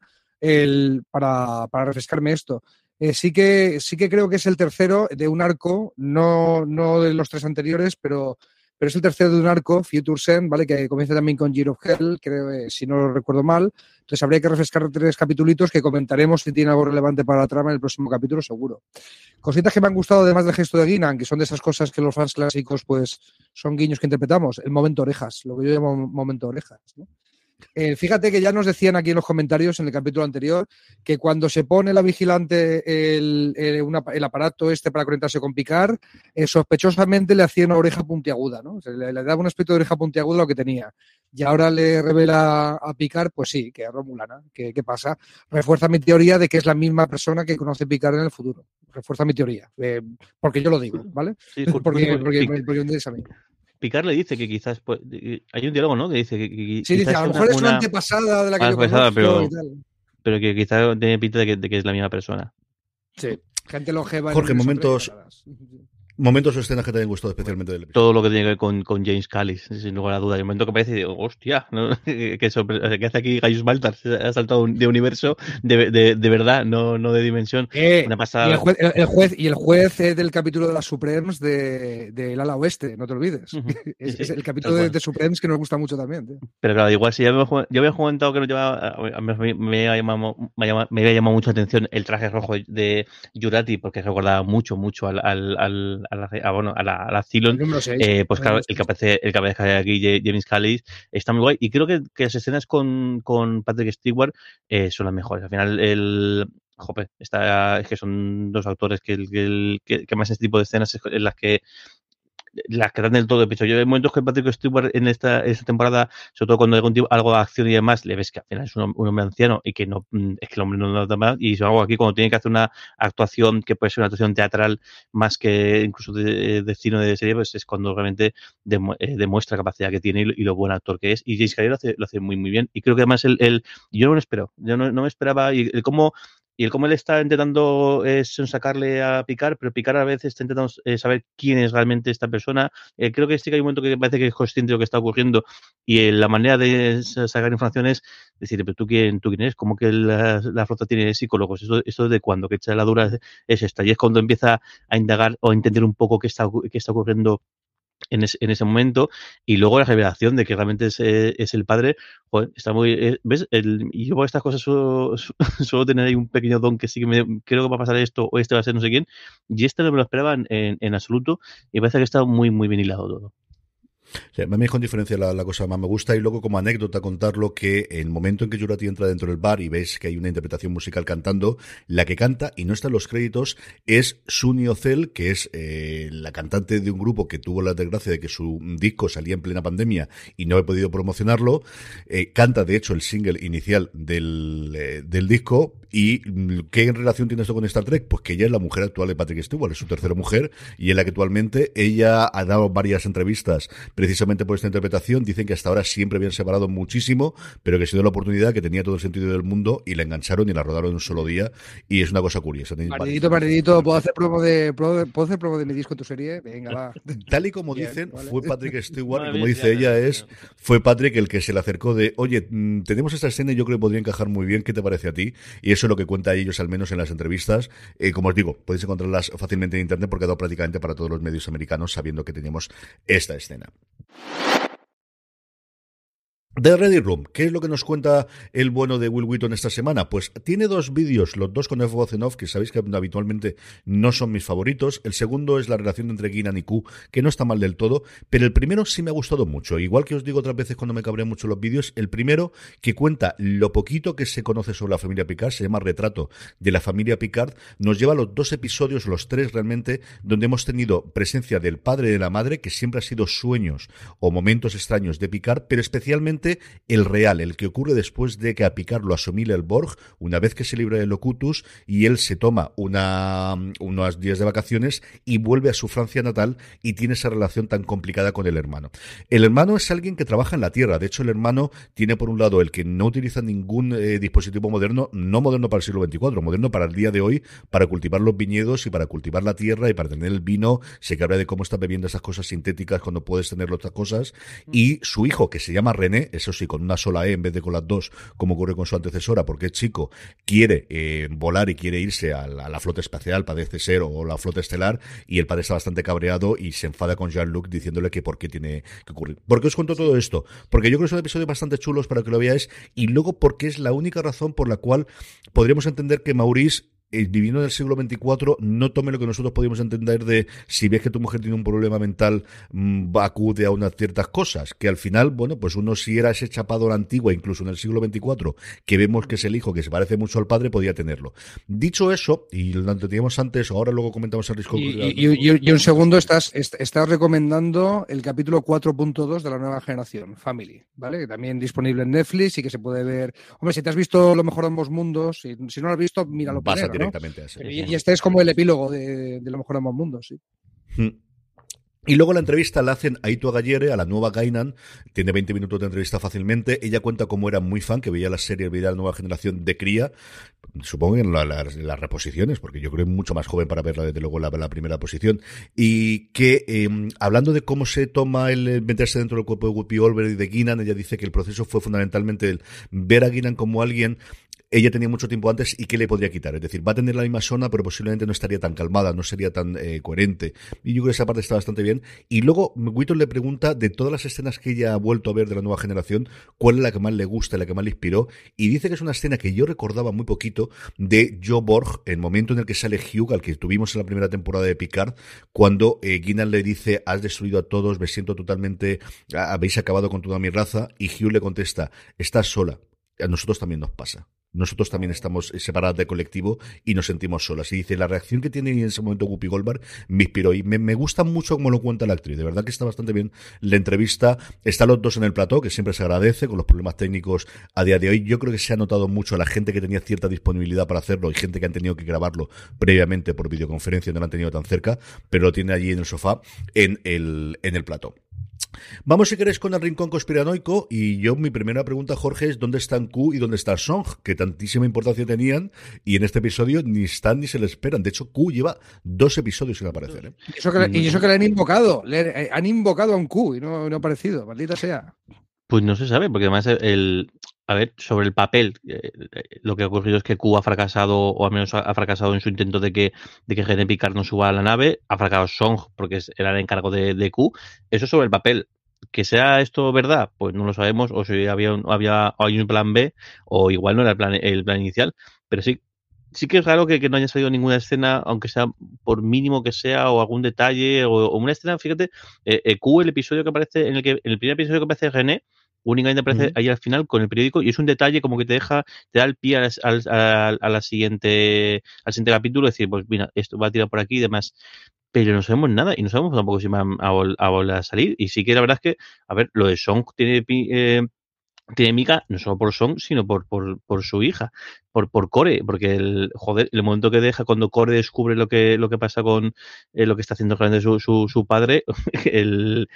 el, para, para refrescarme esto. Eh, sí que sí que creo que es el tercero de un arco, no, no de los tres anteriores, pero, pero es el tercero de un arco, Future Sen, ¿vale? Que comienza también con Year of Hell, creo, eh, si no lo recuerdo mal. Entonces habría que refrescar tres capitulitos que comentaremos si tiene algo relevante para la trama en el próximo capítulo, seguro. Cositas que me han gustado, además del gesto de Guinan, que son de esas cosas que los fans clásicos, pues, son guiños que interpretamos. El momento orejas, lo que yo llamo momento orejas, ¿no? Eh, fíjate que ya nos decían aquí en los comentarios en el capítulo anterior que cuando se pone la vigilante el, el, una, el aparato este para conectarse con Picard, eh, sospechosamente le hacía una oreja puntiaguda, ¿no? O sea, le, le daba un aspecto de oreja puntiaguda a lo que tenía. Y ahora le revela a Picard, pues sí, que es Romulana. ¿Qué, qué pasa? Refuerza mi teoría de que es la misma persona que conoce Picard en el futuro. Refuerza mi teoría. Eh, porque yo lo digo, ¿vale? Sí, porque, porque, porque, porque un a mí. Picard le dice que quizás pues, hay un diálogo, ¿no? Que dice que, que sí, dice, a lo mejor una, es una antepasada de la que yo conozco pero, y tal. Pero que quizás tiene pinta de que, de que es la misma persona. Sí, gente longeva. Jorge, momentos, momentos o escenas que te hayan gustado especialmente del episodio. Todo lo que tiene que ver con, con James Callis, sin lugar a duda. Y el momento que aparece, digo, hostia, ¿no? ¿Qué, ¿Qué hace aquí Gaius Baltar? Se ha saltado de universo de, de, de verdad, no, no de dimensión. Eh, Una pasada. Y el juez, el, el juez, y el juez es del capítulo de las Supremes de, de El ala oeste, no te olvides. Uh-huh. es, es el capítulo de, de Supremes que nos gusta mucho también. Tío. Pero claro, igual si ya me, yo había comentado que no llevaba, me, me, había llamado, me, llama, me había llamado mucho la atención el traje rojo de Jurati, porque recordaba mucho, mucho al, al, al, a, la, a, bueno, a la a la Cylon, eh, pues claro, el que aparece, el que aparece aquí, James Callis, está muy guay. Y creo que, que las escenas con, con Patrick Stewart eh, son las mejores. Al final, el. Jope, está, es que son dos autores que, que, que, que más este tipo de escenas es en las que. Las que dan del todo de pecho. Yo hay momentos que Patrick Stewart en esta, esta temporada, sobre todo cuando hay algún tipo, algo de acción y demás, le ves que al final es un, un hombre anciano y que no es que el hombre no da más. Y si hago aquí, cuando tiene que hacer una actuación que puede ser una actuación teatral más que incluso de, de cine o de serie, pues es cuando realmente demu, eh, demuestra la capacidad que tiene y, y lo buen actor que es. Y James Callis lo hace, lo hace muy, muy bien. Y creo que además el, el yo no me lo espero. Yo no, no me esperaba. Y el cómo. Y el cómo él está intentando eh, sacarle a Picard, pero Picard a veces está intentando eh, saber quién es realmente esta persona. Eh, creo que sí que hay un momento que parece que es consciente de lo que está ocurriendo y eh, la manera de sacar información es decir, pero tú quién, tú quién eres, ¿cómo que la, la flota tiene psicólogos? ¿Esto, esto de cuándo? ¿Qué chaladura es, es esta? Y es cuando empieza a indagar o a entender un poco qué está, qué está ocurriendo En ese, en ese momento, y luego la revelación de que realmente es, eh, es el padre. Joder, está muy, eh, ¿ves? El, y yo por estas cosas suelo, suelo tener ahí un pequeño don que sí que me, creo que va a pasar esto o este va a ser no sé quién, y este no me lo esperaba en, en, en absoluto, y parece que está muy muy bien hilado todo. Sí, a mí con diferencia la, la cosa más me gusta, y luego como anécdota contarlo que el momento en que Jurati entra dentro del bar y ves que hay una interpretación musical cantando, la que canta y no está en los créditos es Sunny Ocel, que es eh, la cantante de un grupo que tuvo la desgracia de que su disco salía en plena pandemia y no he podido promocionarlo. Eh, canta de hecho el single inicial del, eh, del disco. ¿Y qué relación tiene esto con Star Trek? Pues que ella es la mujer actual de Patrick Stewart, es su tercera mujer y es la que actualmente ella ha dado varias entrevistas precisamente por esta interpretación. Dicen que hasta ahora siempre habían separado muchísimo, pero que ha sido la oportunidad, que tenía todo el sentido del mundo, y la engancharon y la rodaron en un solo día, y es una cosa curiosa. Maridito, maridito, ¿puedo hacer promo de, ¿puedo hacer promo de mi disco en tu serie? Venga, va. Tal y como Bien, dicen, vale. fue Patrick Stewart, Madre como mía, dice ella, ya, es fue Patrick el que se le acercó de, oye, mmm, tenemos esta escena y yo creo que podría encajar muy bien, ¿qué te parece a ti? Y eso es lo que cuenta ellos, al menos en las entrevistas. Eh, como os digo, podéis encontrarlas fácilmente en internet porque ha dado prácticamente para todos los medios americanos sabiendo que teníamos esta escena. The Ready Room, ¿qué es lo que nos cuenta el bueno de Wil Wheaton esta semana? Pues tiene dos vídeos, los dos con F voz en off, que sabéis que habitualmente no son mis favoritos. El segundo es la relación entre Guinan y Q, que no está mal del todo, pero el primero sí me ha gustado mucho. Igual que os digo otras veces cuando me cabrean mucho los vídeos, el primero, que cuenta lo poquito que se conoce sobre la familia Picard, se llama Retrato de la familia Picard, nos lleva a los dos episodios, los tres realmente, donde hemos tenido presencia del padre y de la madre, que siempre ha sido sueños o momentos extraños de Picard, pero especialmente el real, el que ocurre después de que a Picard lo asimile el Borg, una vez que se libra de Locutus y él se toma una, unos días de vacaciones y vuelve a su Francia natal y tiene esa relación tan complicada con el hermano. El hermano es alguien que trabaja en la Tierra. De hecho, el hermano tiene por un lado el que no utiliza ningún eh, dispositivo moderno, no moderno para el siglo veinticuatro, moderno para el día de hoy, para cultivar los viñedos y para cultivar la tierra y para tener el vino. Se cabrea de cómo está bebiendo esas cosas sintéticas cuando puedes tener otras cosas. Y su hijo, que se llama René, eso sí, con una sola E en vez de con las dos, como ocurre con su antecesora, porque es chico, quiere eh, volar y quiere irse a la, a la flota espacial, parece ser, o la flota estelar, y el padre está bastante cabreado y se enfada con Jean-Luc diciéndole que por qué tiene que ocurrir. ¿Por qué os cuento todo esto? Porque yo creo que son episodios bastante chulos para que lo veáis, y luego porque es la única razón por la cual podríamos entender que Maurice, Eh, viviendo en el siglo veinticuatro, no tome lo que nosotros podríamos entender de si ves que tu mujer tiene un problema mental, mmm, acude a unas ciertas cosas, que al final, bueno, pues uno si era ese chapado a la antigua, incluso en el siglo veinticuatro, que vemos que es el hijo que se parece mucho al padre, podía tenerlo. Dicho eso, y lo teníamos antes, ahora luego comentamos el risco. Y, y, y, y un segundo, estás, estás recomendando el capítulo cuatro punto dos de la nueva generación, Family, ¿vale? Que también disponible en Netflix y que se puede ver. Hombre, si te has visto Lo mejor de ambos mundos, si, si no lo has visto, míralo primero, directamente, ¿no? A ese. Y, y este es como el epílogo de, de Lo mejor de ambos mundos, sí. Hmm. Y luego la entrevista la hacen a Ito Gallere, a la nueva Guinan, tiene veinte minutos de entrevista fácilmente. Ella cuenta cómo era muy fan, que veía la serie, veía la nueva generación de cría, supongo que en la, la, las reposiciones, porque yo creo que es mucho más joven para verla desde luego la, la primera posición, y que eh, hablando de cómo se toma el meterse dentro del cuerpo de Whoopi Goldberg y de Guinan, ella dice que el proceso fue fundamentalmente el ver a Guinan como alguien. Ella tenía mucho tiempo antes y ¿qué le podría quitar? Es decir, va a tener la misma zona, pero posiblemente no estaría tan calmada, no sería tan eh, coherente. Y yo creo que esa parte está bastante bien. Y luego, Wheaton le pregunta, de todas las escenas que ella ha vuelto a ver de la nueva generación, ¿cuál es la que más le gusta, la que más le inspiró? Y dice que es una escena que yo recordaba muy poquito de Joe Borg, el momento en el que sale Hugh, al que tuvimos en la primera temporada de Picard, cuando eh, Guinan le dice, has destruido a todos, me siento totalmente, habéis acabado con toda mi raza, y Hugh le contesta, estás sola, a nosotros también nos pasa. Nosotros también estamos separados del colectivo y nos sentimos solas. Y dice, la reacción que tiene en ese momento Whoopi Goldberg me inspiró. Y me, me gusta mucho cómo lo cuenta la actriz. De verdad que está bastante bien la entrevista. Están los dos en el plató, que siempre se agradece, con los problemas técnicos a día de hoy. Yo creo que se ha notado mucho a la gente que tenía cierta disponibilidad para hacerlo y gente que han tenido que grabarlo previamente por videoconferencia, no lo han tenido tan cerca, pero lo tiene allí en el sofá, en el, en el plató. Vamos, si queréis, con el rincón conspiranoico. Y yo, mi primera pregunta, Jorge, es ¿dónde están Q y dónde está Song? Que tantísima importancia tenían, y en este episodio ni están ni se le esperan. De hecho, Q lleva dos episodios sin aparecer, ¿eh? Y eso que, y eso que le han invocado, le eh, han invocado a un Q y no, no ha aparecido, maldita sea. Pues no se sabe, porque además el, a ver, sobre el papel, eh, lo que ha ocurrido es que Q ha fracasado, o al menos ha fracasado en su intento de que, de que Gene Picard no suba a la nave, ha fracasado Song, porque era el encargo de, de Q. Eso sobre el papel. ¿Que sea esto verdad? Pues no lo sabemos, o si había un, había, o hay un plan B, o igual no era el plan, el plan inicial, pero sí, sí que es raro que, que no haya salido ninguna escena, aunque sea por mínimo que sea, o algún detalle, o, o una escena, fíjate, eh, eh, Q, el episodio que aparece, en el que, en el primer episodio que aparece René, únicamente aparece uh-huh. ahí al final con el periódico, y es un detalle como que te deja, te da el pie al, al, al, a la siguiente, al siguiente capítulo, decir, pues mira, esto va a tirar por aquí y demás. Pero no sabemos nada, y no sabemos tampoco si van a, vol- a volver a salir. Y sí que la verdad es que, a ver, lo de Song tiene eh, tiene mica no solo por Song, sino por, por, por su hija, por, por Core, porque el, joder, el momento que deja cuando Core descubre lo que, lo que pasa con eh, lo que está haciendo realmente su, su, su padre, el,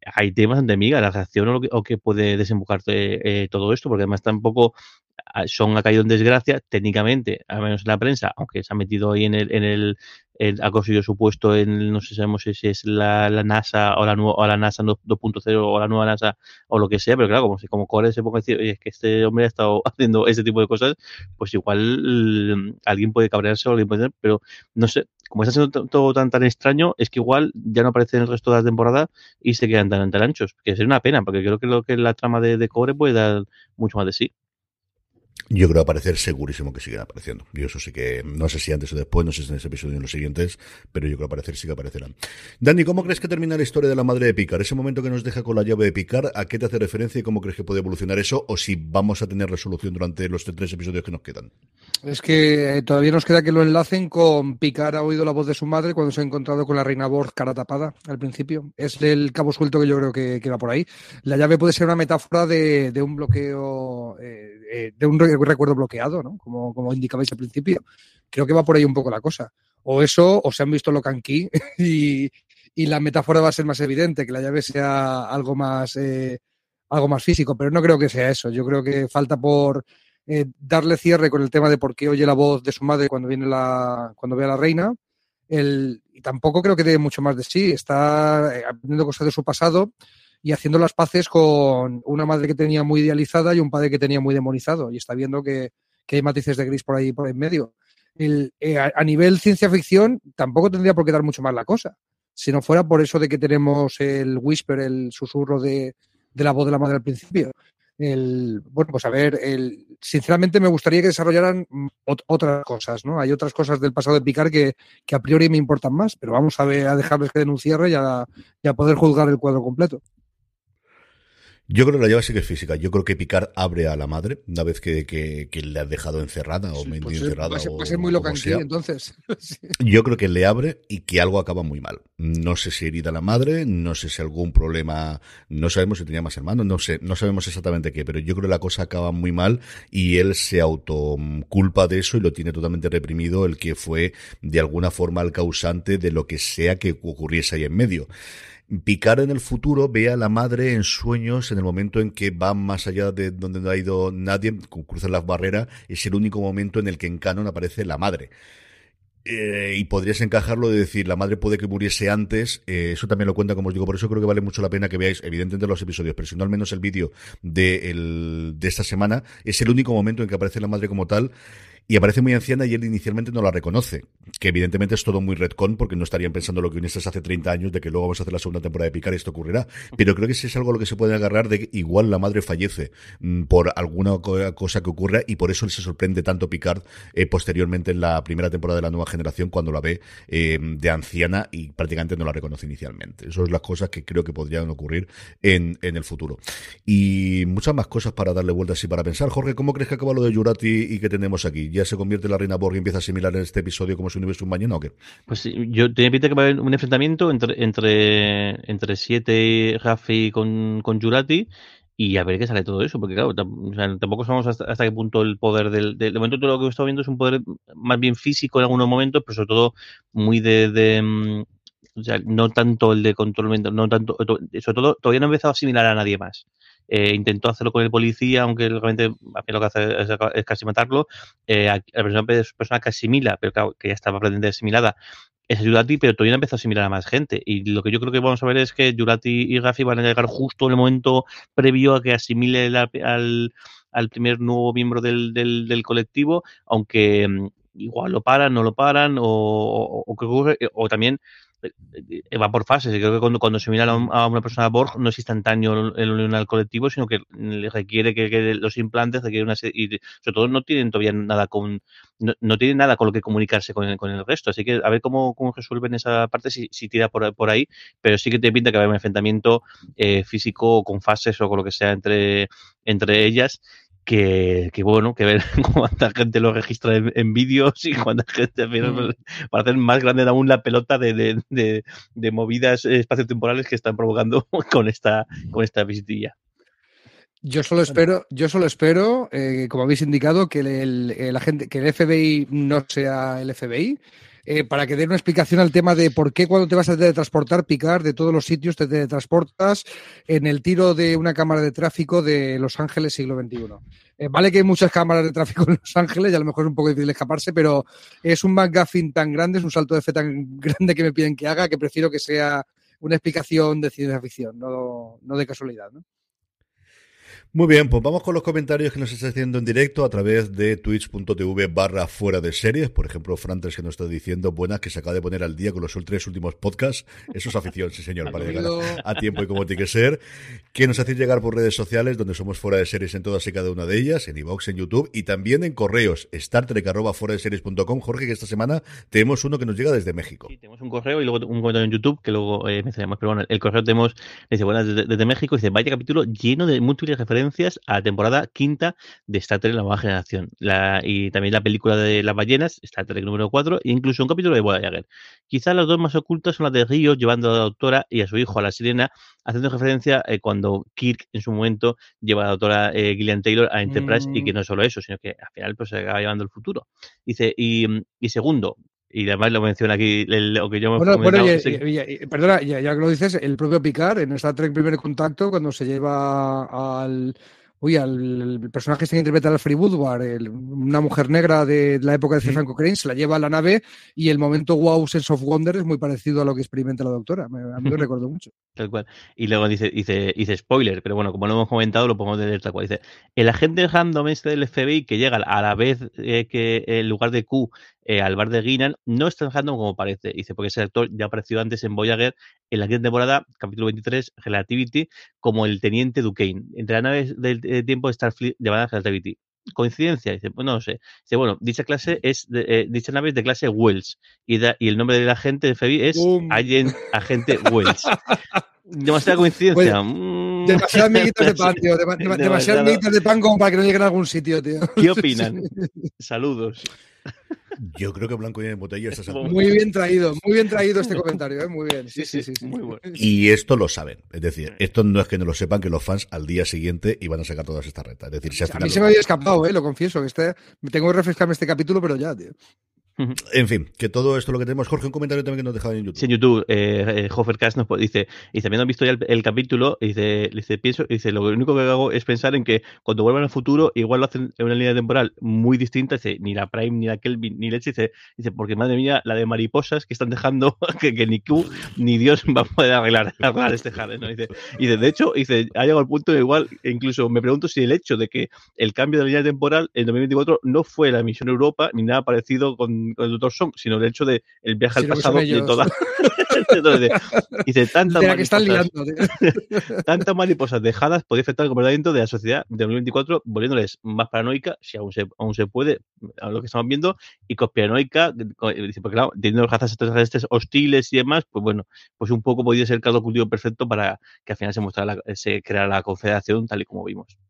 hay temas de miga, la reacción o, lo que, o que puede desembocar eh, todo esto, porque además tampoco Son ha caído en desgracia, técnicamente, al menos en la prensa, aunque se ha metido ahí en el, en el, el, ha conseguido su puesto en, no sé, sabemos si es la, la NASA o la, o la NASA dos punto cero o la nueva NASA o lo que sea, pero claro, como si como Core se ponga a decir, oye, es que este hombre ha estado haciendo ese tipo de cosas, pues igual alguien puede cabrearse o alguien puede, pero no sé, como está siendo todo tan tan extraño, es que igual ya no aparece en el resto de la temporada y se quedan tan, tan anchos, que sería una pena, porque creo que lo que la trama de, de Core puede dar mucho más de sí. Yo creo aparecer segurísimo que siguen apareciendo. Yo eso sí que, no sé si antes o después, no sé si en ese episodio o en los siguientes, pero yo creo aparecer sí que aparecerán. Dani, ¿cómo crees que termina la historia de la madre de Picard? Ese momento que nos deja con la llave de Picard, ¿a qué te hace referencia y cómo crees que puede evolucionar eso? O si vamos a tener resolución durante los tres episodios que nos quedan. Es que todavía nos queda que lo enlacen con Picard ha oído la voz de su madre cuando se ha encontrado con la reina Borg cara tapada al principio. Es el cabo suelto que yo creo que, que va por ahí. La llave puede ser una metáfora de, de un bloqueo, eh, de un recuerdo bloqueado, ¿no? Como, como indicabais al principio. Creo que va por ahí un poco la cosa. O eso, o se han visto Locan Key y, y la metáfora va a ser más evidente, que la llave sea algo más, eh, algo más físico, pero no creo que sea eso. Yo creo que falta por eh, darle cierre con el tema de por qué oye la voz de su madre cuando viene la, cuando ve a la reina. El, y tampoco creo que dé mucho más de sí. Está aprendiendo cosas de su pasado y haciendo las paces con una madre que tenía muy idealizada y un padre que tenía muy demonizado. Y está viendo que, que hay matices de gris por ahí por en medio. El, eh, a, a nivel ciencia ficción tampoco tendría por qué dar mucho más la cosa. Si no fuera por eso de que tenemos el whisper, el susurro de, de la voz de la madre al principio. El, bueno, pues a ver, el, sinceramente me gustaría que desarrollaran ot- otras cosas, ¿no? Hay otras cosas del pasado de Picard que, que a priori me importan más, pero vamos a ver, a dejarles que den un cierre y a, y a poder juzgar el cuadro completo. Yo creo que la llave sí que es física. Yo creo que Picard abre a la madre una vez que, que, que le ha dejado encerrada o medio pues encerrada. Va a ser, o, va a ser muy Locan Key, entonces. Sí. Yo creo que le abre y que algo acaba muy mal. No sé si herida la madre, no sé si algún problema, no sabemos si tenía más hermanos, no sé, no sabemos exactamente qué, pero yo creo que la cosa acaba muy mal y él se autoculpa de eso y lo tiene totalmente reprimido, el que fue de alguna forma el causante de lo que sea que ocurriese ahí en medio. Picard en el futuro ve a la madre en sueños en el momento en que va más allá de donde no ha ido nadie, cruzan las barreras, es el único momento en el que en canon aparece la madre. Eh, y podrías encajarlo de decir, la madre puede que muriese antes, eh, eso también lo cuenta, como os digo, por eso creo que vale mucho la pena que veáis, evidentemente, los episodios, pero si no al menos el vídeo de, el, de esta semana, es el único momento en que aparece la madre como tal. Y aparece muy anciana y él inicialmente no la reconoce. Que evidentemente es todo muy retcon porque no estarían pensando lo que guionistas hace treinta años de que luego vamos a hacer la segunda temporada de Picard y esto ocurrirá. Pero creo que sí es algo a lo que se puede agarrar de que igual la madre fallece mmm, por alguna cosa que ocurra y por eso él se sorprende tanto Picard eh, posteriormente en la primera temporada de la nueva generación cuando la ve eh, de anciana y prácticamente no la reconoce inicialmente. Esas son las cosas que creo que podrían ocurrir en, en el futuro. Y muchas más cosas para darle vueltas y para pensar. Jorge, ¿cómo crees que acaba lo de Jurati y que tenemos aquí? ¿Ya se convierte en la reina Borg y empieza a asimilar en este episodio como su universo un mañana o qué? Pues yo tenía pinta que va a haber un enfrentamiento entre entre entre siete Raffi con, con Jurati y a ver qué sale todo eso, porque claro, o sea, tampoco sabemos hasta, hasta qué punto el poder del, del... De momento todo lo que he estado viendo es un poder más bien físico en algunos momentos, pero sobre todo muy de... de o sea, no tanto el de control mental, no tanto, sobre todo todavía no he empezado a asimilar a nadie más. Eh, intentó hacerlo con el policía, aunque realmente a mí lo que hace es, es casi matarlo. Eh, la persona, persona que asimila, pero claro, que ya estaba prácticamente asimilada, es Jurati, pero todavía no empezó a asimilar a más gente. Y lo que yo creo que vamos a ver es que Jurati y Raffi van a llegar justo en el momento previo a que asimile el, al, al primer nuevo miembro del, del, del colectivo, aunque igual lo paran, no lo paran, o, o, o que ocurre, o también va por fases. Creo que cuando, cuando se mira a una persona Borg no es instantáneo el unión al colectivo, sino que le requiere que, que los implantes requiere una serie, y sobre todo no tienen todavía nada con no, no tienen nada con lo que comunicarse con el, con el resto, así que a ver cómo, cómo resuelven esa parte, si, si tira por, por ahí, pero sí que te pinta que va a haber un enfrentamiento eh, físico con fases o con lo que sea entre, entre ellas. Que, que bueno, que ver cuánta gente lo registra en, en vídeos y cuánta gente mm. para hacer más grande aún la pelota de, de, de, de movidas espaciotemporales que están provocando con esta, con esta visitilla. Yo solo espero, yo solo espero, eh, como habéis indicado, que el, el, el agente, que el F B I no sea el F B I, eh, para que dé una explicación al tema de por qué cuando te vas a teletransportar, Picard, de todos los sitios te teletransportas en el tiro de una cámara de tráfico de Los Ángeles siglo veintiuno. Eh, vale que hay muchas cámaras de tráfico en Los Ángeles y a lo mejor es un poco difícil escaparse, pero es un McGuffin tan grande, es un salto de fe tan grande que me piden que haga, que prefiero que sea una explicación de ciencia ficción, no, no de casualidad, ¿no? Muy bien, pues vamos con los comentarios que nos está haciendo en directo a través de twitch.tv barra fuera de series. Por ejemplo, Frantres que nos está diciendo buenas, que se acaba de poner al día con los tres últimos podcasts. Eso es afición, sí señor, para llegar a, a tiempo y como tiene que ser. Que nos hacéis llegar por redes sociales, donde somos fuera de series en todas y cada una de ellas, en iVoox, en YouTube y también en correos, startrek arroba fuera de series punto com. Jorge, que esta semana tenemos uno que nos llega desde México. Sí, tenemos un correo y luego un comentario en YouTube que luego eh, mencionamos. Pero bueno, el correo tenemos, dice, buenas, desde, desde México, dice, vaya capítulo lleno de múltiples referencias a la temporada quinta de Star Trek La Nueva Generación. La, y también la película de las ballenas, Star Trek número cuatro, e incluso un capítulo de Voyager. Quizás las dos más ocultas son las de Ríos llevando a la doctora y a su hijo a la sirena, haciendo referencia eh, cuando Kirk en su momento lleva a la doctora eh, Gillian Taylor a Enterprise, mm. y que no es solo eso, sino que al final pues se acaba llevando el futuro. Dice, y, y segundo, y además lo menciona aquí lo que yo me bueno, bueno y, sí. y, y, perdona, ya, ya que lo dices, el propio Picard en Star Trek Primer Contacto, cuando se lleva al uy, al el personaje este que interpreta al Alfred Woodward, el, una mujer negra de la época de Stephen Cochrane, se la lleva a la nave y el momento wow, sense of wonder es muy parecido a lo que experimenta la doctora. A mí me recuerdo mucho. Tal cual. Y luego dice, dice, dice spoiler, pero bueno, como lo hemos comentado, lo podemos leer tal cual. Dice, el agente random este del F B I que llega a la vez eh, que en lugar de Q eh, al bar de Guinan, no es tan random como parece. Dice, porque ese actor ya apareció antes en Voyager, en la quinta temporada, capítulo veintitrés, Relativity, como el teniente Duquesne, entre las naves del de tiempo de Starfleet llamadas Relativity. ¿Coincidencia? Dice, pues no lo sé. Dice, bueno, dicha clase es de, eh, dicha nave es de clase Wells y, da, y el nombre del agente de F B I es agent, agente Wells. Demasiada coincidencia. Oye, demasiadas miguitas de pan, tío. Dem dem demasiadas miguitas de pan como para que no lleguen a algún sitio, tío. ¿Qué opinan? Saludos. Yo creo que blanco y en botella estás muy bien traído, muy bien traído este comentario, ¿eh? Muy bien. Sí, sí, sí, sí. Muy bueno. Y esto lo saben, es decir, esto no es que no lo sepan que los fans al día siguiente iban a sacar todas estas retas. Es decir, si al final a mí se me había escapado, eh, lo confieso, que este, tengo que refrescarme este capítulo, pero ya, tío. En fin, que todo esto lo que tenemos. Jorge, un comentario también que nos dejaba en YouTube. Sí, en YouTube, eh, eh, Hofercast nos dice, dice, habiendo visto ya el, el capítulo, dice, dice, pienso, dice, lo único que hago es pensar en que cuando vuelvan al futuro, igual lo hacen en una línea temporal muy distinta, dice, ni la Prime, ni la Kelvin, ni Leche, dice, dice, porque madre mía, la de mariposas que están dejando que, que ni Q ni Dios va a poder arreglar, arreglar este jardín, ¿no? Dice, dice, de hecho, dice, ha llegado al punto de igual, incluso me pregunto si el hecho de que el cambio de la línea temporal en dos mil veinticuatro no fue la misión Europa, ni nada parecido con, con el Doctor Song, sino el hecho de el viaje sí, al pasado y toda. Entonces, dice, tantas mariposas, que están liando, tantas mariposas dejadas podría afectar el comportamiento de la sociedad de dos mil veinticuatro, volviéndoles más paranoica, si aún se, aún se puede, a lo que estamos viendo, y conspiranoica, dice, porque claro, teniendo razas extraterrestres hostiles y demás, pues bueno, pues un poco podría ser el caldo cultivo perfecto para que al final se mostrara la, se creara la confederación tal y como vimos.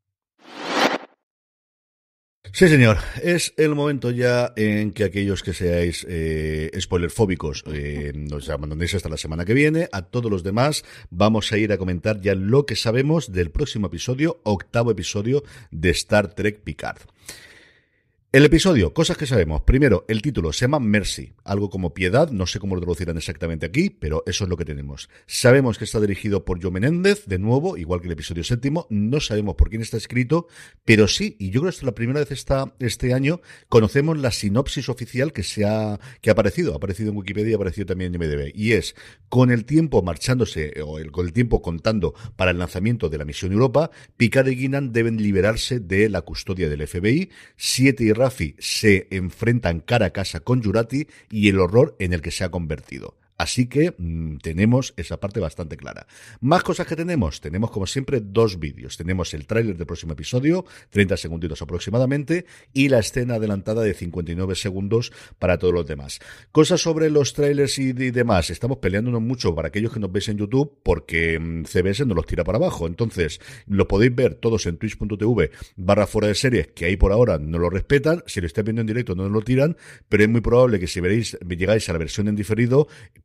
Sí, señor. Es el momento ya en que aquellos que seáis eh, spoilerfóbicos eh, nos abandonéis hasta la semana que viene. A todos los demás vamos a ir a comentar ya lo que sabemos del próximo episodio, octavo episodio de Star Trek Picard. El episodio, cosas que sabemos. Primero, el título se llama Mercy, algo como piedad, no sé cómo lo traducirán exactamente aquí, pero eso es lo que tenemos. Sabemos que está dirigido por Joe Menéndez, de nuevo, igual que el episodio séptimo, no sabemos por quién está escrito, pero sí, y yo creo que esta es la primera vez esta, este año, conocemos la sinopsis oficial que se ha, que ha aparecido, ha aparecido en Wikipedia y ha aparecido también en I M D B, y es, con el tiempo marchándose, o el, con el tiempo contando para el lanzamiento de la misión Europa, Picard y Guinan deben liberarse de la custodia del F B I, siete y Raffi se enfrentan cara a cara con Jurati y el horror en el que se ha convertido. Así que mmm, tenemos esa parte bastante clara. Más cosas que tenemos. Tenemos, como siempre, dos vídeos. Tenemos el tráiler del próximo episodio, treinta segunditos aproximadamente, y la escena adelantada de cincuenta y nueve segundos para todos los demás. Cosas sobre los trailers y, y demás. Estamos peleándonos mucho para aquellos que nos veis en YouTube, porque mmm, C B S nos los tira para abajo. Entonces, lo podéis ver todos en twitch.tv barra fuera de series, que ahí por ahora no lo respetan. Si lo estáis viendo en directo no nos lo tiran, pero es muy probable que si veréis, llegáis a la versión en diferido,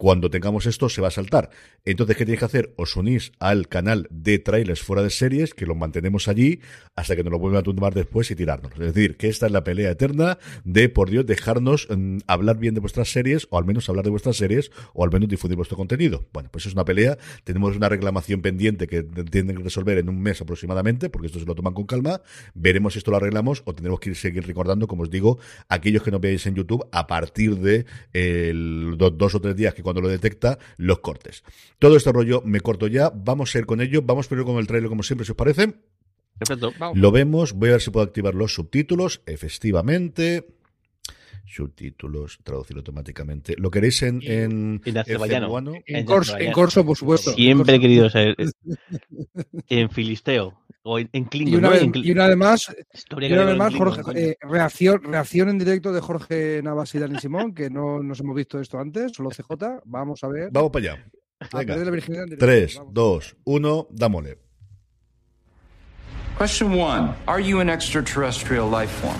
Cuando tengamos esto se va a saltar. Entonces, ¿qué tenéis que hacer? Os unís al canal de trailers fuera de series, que los mantenemos allí hasta que nos lo vuelvan a tumbar después y tirarnos. Es decir, que esta es la pelea eterna de, por Dios, dejarnos mmm, hablar bien de vuestras series, o al menos hablar de vuestras series, o al menos difundir vuestro contenido. Bueno, pues es una pelea. Tenemos una reclamación pendiente que tienen que resolver en un mes aproximadamente, porque esto se lo toman con calma. Veremos si esto lo arreglamos o tendremos que ir, seguir recordando, como os digo, aquellos que no veáis en YouTube, a partir de el, do, dos o tres días que cuando lo detecta, los cortes. Todo este rollo me corto ya. Vamos a ir con ello. Vamos primero con el trailer, como siempre, si os parece. Perfecto. Lo vemos. Voy a ver si puedo activar los subtítulos. Efectivamente. Subtítulos, traducir automáticamente. ¿Lo queréis en en, en, en, en, corso, en corso, por supuesto? Siempre he querido saber. En filisteo. O en, en Klingon, y, una ¿no? vez, en y una vez más, Historia y una vez más Klingon, Jorge, eh, reacción, reacción en directo de Jorge Navas y Dani Simón, que no nos hemos visto esto antes, solo C J. Vamos a ver. Vamos para allá. Venga. tres, dos, uno, dámosle. Question one. Are you an extraterrestrial life form?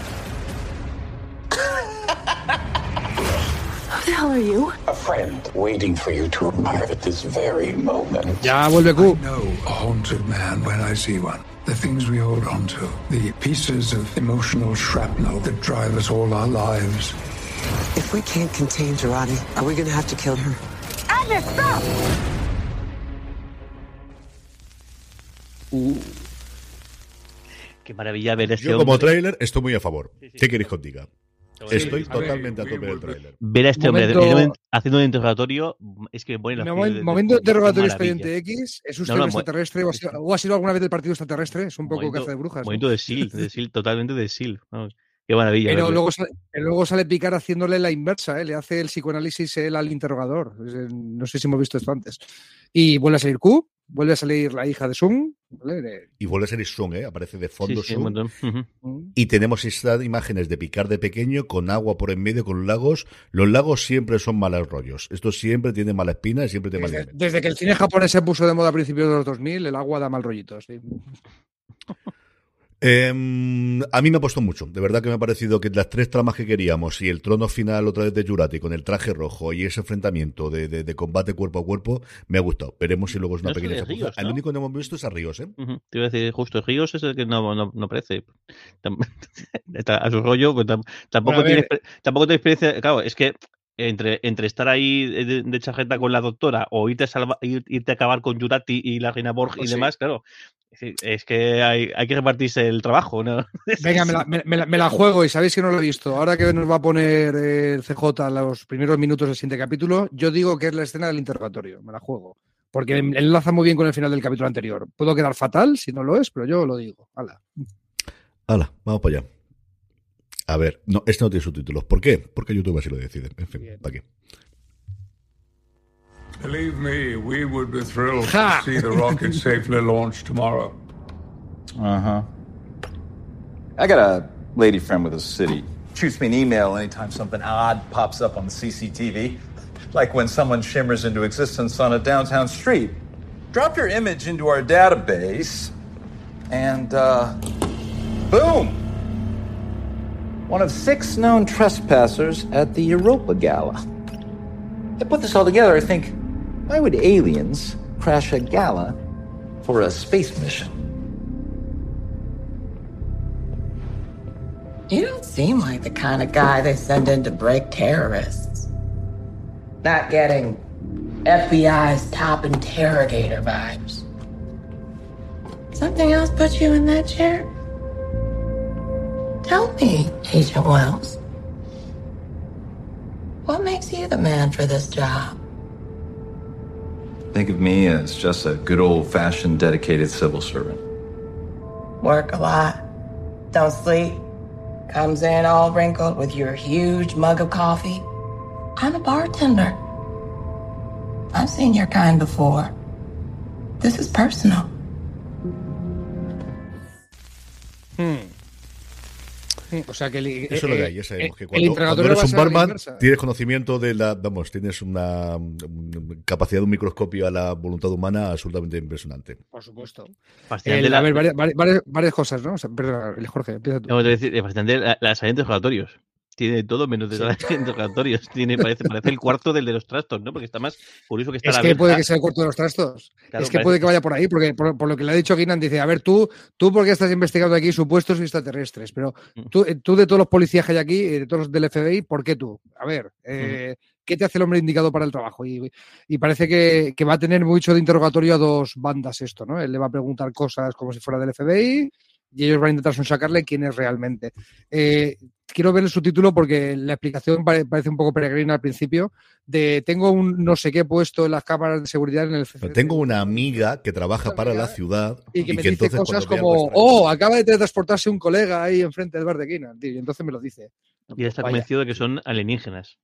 Who the hell are you? A friend waiting for you to arrive at this very moment. Ya vuelve Q. I know a haunted man when I see one. The things we hold on to, the pieces of emotional shrapnel that drive us all our lives. If we can't contain Jurati, are we going to have to kill her? Agnes, stop! Uh. Qué maravilla ver este Yo como hombre. tráiler estoy muy a favor. Sí, sí. ¿Qué queréis que os diga? Sí, Estoy a totalmente ver, a tope del tráiler. Ver a este momento, hombre haciendo un interrogatorio es que me pone la momento, piel de, momento de interrogatorio maravilla. Expediente X. ¿Es usted No, no, un extraterrestre o, ha sido, o ha sido alguna vez del partido extraterrestre? Es un poco momento, caza de brujas. Momento ¿no? de S E A L, de S E A L, totalmente de S E A L. Vamos, qué maravilla. Pero verle. luego sale, pero luego sale Picard haciéndole la inversa, ¿eh? Le hace el psicoanálisis él al interrogador. No sé si hemos visto esto antes. Y vuelve a salir Q, vuelve a salir la hija de Sung. ¿Vale? Y vuelve a salir Sung, ¿eh? Aparece de fondo sí, sí, Sung. Uh-huh. Y tenemos estas imágenes de Picard de pequeño, con agua por en medio, con lagos. Los lagos siempre son malos rollos. Esto siempre tiene mala espina y siempre tiene Desde, mal desde que el cine japonés se puso de moda a principios de los dos mil, el agua da mal rollito. Sí. Eh, a mí me ha puesto mucho, de verdad que me ha parecido que las tres tramas que queríamos y el trono final otra vez de Jurati con el traje rojo y ese enfrentamiento de, de, de combate cuerpo a cuerpo me ha gustado. Veremos si luego es una no pequeña Ríos, ¿no? El único que no hemos visto es a Ríos, ¿eh? Uh-huh. Te iba a decir, justo Ríos es el que no, no, no parece. Está a su rollo, pues tampoco, bueno, tiene, tampoco tiene experiencia. Claro, es que entre, entre estar ahí de, de charreta con la doctora o irte a, salva, irte a acabar con Jurati y la reina Borg pues y sí. demás, claro. Es que hay, hay que repartirse el trabajo, ¿no? Venga, me la, me, me, la, me la juego y sabéis que no lo he visto. Ahora que nos va a poner el C J los primeros minutos del siguiente capítulo, yo digo que es la escena del interrogatorio. Me la juego. Porque enlaza muy bien con el final del capítulo anterior. Puedo quedar fatal si no lo es, pero yo lo digo. Hala. Hala, vamos para allá. A ver, no, este no tiene subtítulos. ¿Por qué? Porque YouTube así lo decide. En fin, ¿para qué? Believe me, we would be thrilled to see the rocket safely launched tomorrow. Uh-huh. I got a lady friend with a city. Shoots me an email anytime something odd pops up on the C C T V. Like when someone shimmers into existence on a downtown street. Drop your image into our database, and, uh, boom! One of six known trespassers at the Europa Gala. I put this all together, I think, why would aliens crash a gala for a space mission? You don't seem like the kind of guy they send in to break terrorists. Not getting F B I's top interrogator vibes. Something else put you in that chair? Tell me, Agent Wells. What makes you the man for this job? Think of me as just a good old-fashioned dedicated civil servant. Work a lot. Don't sleep. Comes in all wrinkled with your huge mug of coffee. I'm a bartender. I've seen your kind before. This is personal. Hmm. O sea que el, eso es lo que hay, ya sabemos que el, cuando, el cuando eres un barman tienes conocimiento de la, vamos, tienes una, una capacidad de un microscopio a la voluntad humana absolutamente impresionante. Por supuesto. El, la, a ver, varias, varias, varias cosas, ¿no? O sea, perdón, Jorge, empieza tú. No, te decir, bastante las salientes rotatorios. Tiene todo menos de sí. interrogatorios. Tiene, parece, parece el cuarto del de los trastos, ¿no? Porque está más curioso que está es la que verja. Puede que sea el cuarto de los trastos. Claro, es que parece... puede que vaya por ahí, porque por, por lo que le ha dicho Guinan, dice, a ver, tú, tú ¿por qué estás investigando aquí supuestos extraterrestres? Pero tú, tú de todos los policías que hay aquí, de todos los del F B I, ¿por qué tú? A ver, eh, ¿qué te hace el hombre indicado para el trabajo? Y, y parece que, que va a tener mucho de interrogatorio a dos bandas esto, ¿no? Él le va a preguntar cosas como si fuera del F B I y ellos van a intentar sonsacarle quién es realmente. Eh, quiero ver el subtítulo porque la explicación parece un poco peregrina al principio, de tengo un no sé qué puesto en las cámaras de seguridad en el C C C. Tengo una amiga que trabaja una para amiga, la ciudad y que y me que dice entonces cosas como, oh, acaba de teletransportarse un colega ahí enfrente del bar de Guinan, y entonces me lo dice. Y está Vaya. convencido de que son alienígenas.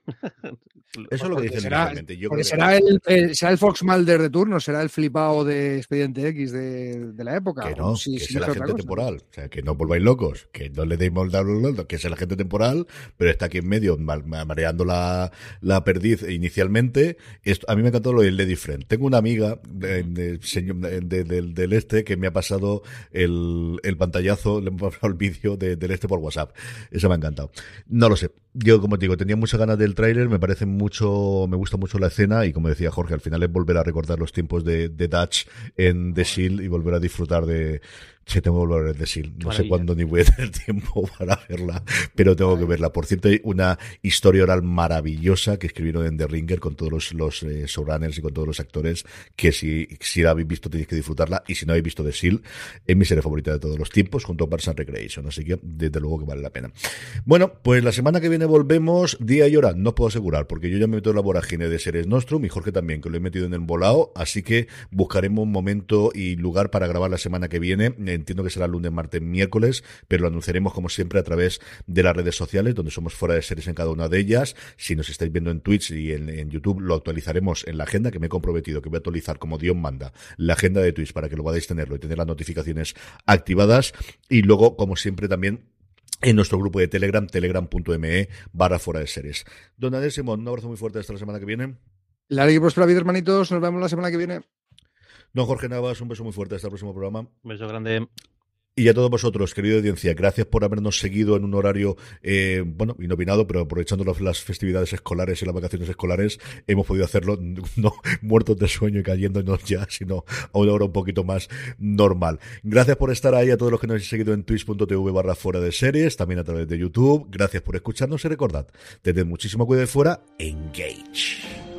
Eso es lo que dicen será, Yo porque será el, el, será el Fox Mulder de turno, será el flipado de Expediente X de, de la época. Que no, si, que si es el agente temporal. O sea, que no volváis locos, que no le deis moldarlo, que es el agente temporal, pero está aquí en medio mareando la, la perdiz inicialmente. Esto, a mí me encantó lo del Lady Friend. Tengo una amiga de, de, de, de, de, del este que me ha pasado el, el pantallazo, le hemos pasado el vídeo de, del este por WhatsApp. Eso me ha encantado. No lo sé. Yo, como te digo, tenía muchas ganas del tráiler, me parece mucho, me gusta mucho la escena y como decía Jorge, al final es volver a recordar los tiempos de, de Dutch en The Shield y volver a disfrutar de... Sí, tengo que volver a ver The Shield. No Maravilla. sé cuándo ni voy a tener tiempo para verla, pero tengo que verla. Por cierto, hay una historia oral maravillosa que escribieron en The Ringer con todos los, los eh, showrunners y con todos los actores, que si, si la habéis visto tenéis que disfrutarla, y si no habéis visto The Shield, es mi serie favorita de todos los tiempos, junto a Parks and Recreation, así que desde luego que vale la pena. Bueno, pues la semana que viene volvemos, día y hora, no os puedo asegurar, porque yo ya me meto en la vorágine de Series Nostrum, y Jorge también, que lo he metido en el volado, así que buscaremos un momento y lugar para grabar la semana que viene. Entiendo que será lunes, martes, miércoles, pero lo anunciaremos como siempre a través de las redes sociales, donde somos Fuera de Series en cada una de ellas. Si nos estáis viendo en Twitch y en, en YouTube, lo actualizaremos en la agenda, que me he comprometido que voy a actualizar como Dios manda la agenda de Twitch para que lo podáis tenerlo y tener las notificaciones activadas. Y luego, como siempre, también en nuestro grupo de Telegram, telegram.me barra Fuera de Series. Don Daniel Simón, un abrazo muy fuerte hasta la semana que viene. Larga y próspera vida, hermanitos. Nos vemos la semana que viene. Don Jorge Navas, un beso muy fuerte hasta el próximo programa. Un beso grande. Y a todos vosotros, querida audiencia, gracias por habernos seguido en un horario, eh, bueno, inopinado, pero aprovechando las, las festividades escolares y las vacaciones escolares, hemos podido hacerlo no muertos de sueño y cayéndonos ya, sino a una hora un poquito más normal. Gracias por estar ahí, a todos los que nos habéis seguido en twitch.tv barra Fuera de Series, también a través de YouTube. Gracias por escucharnos y recordad, tened muchísimo cuidado de fuera, engage.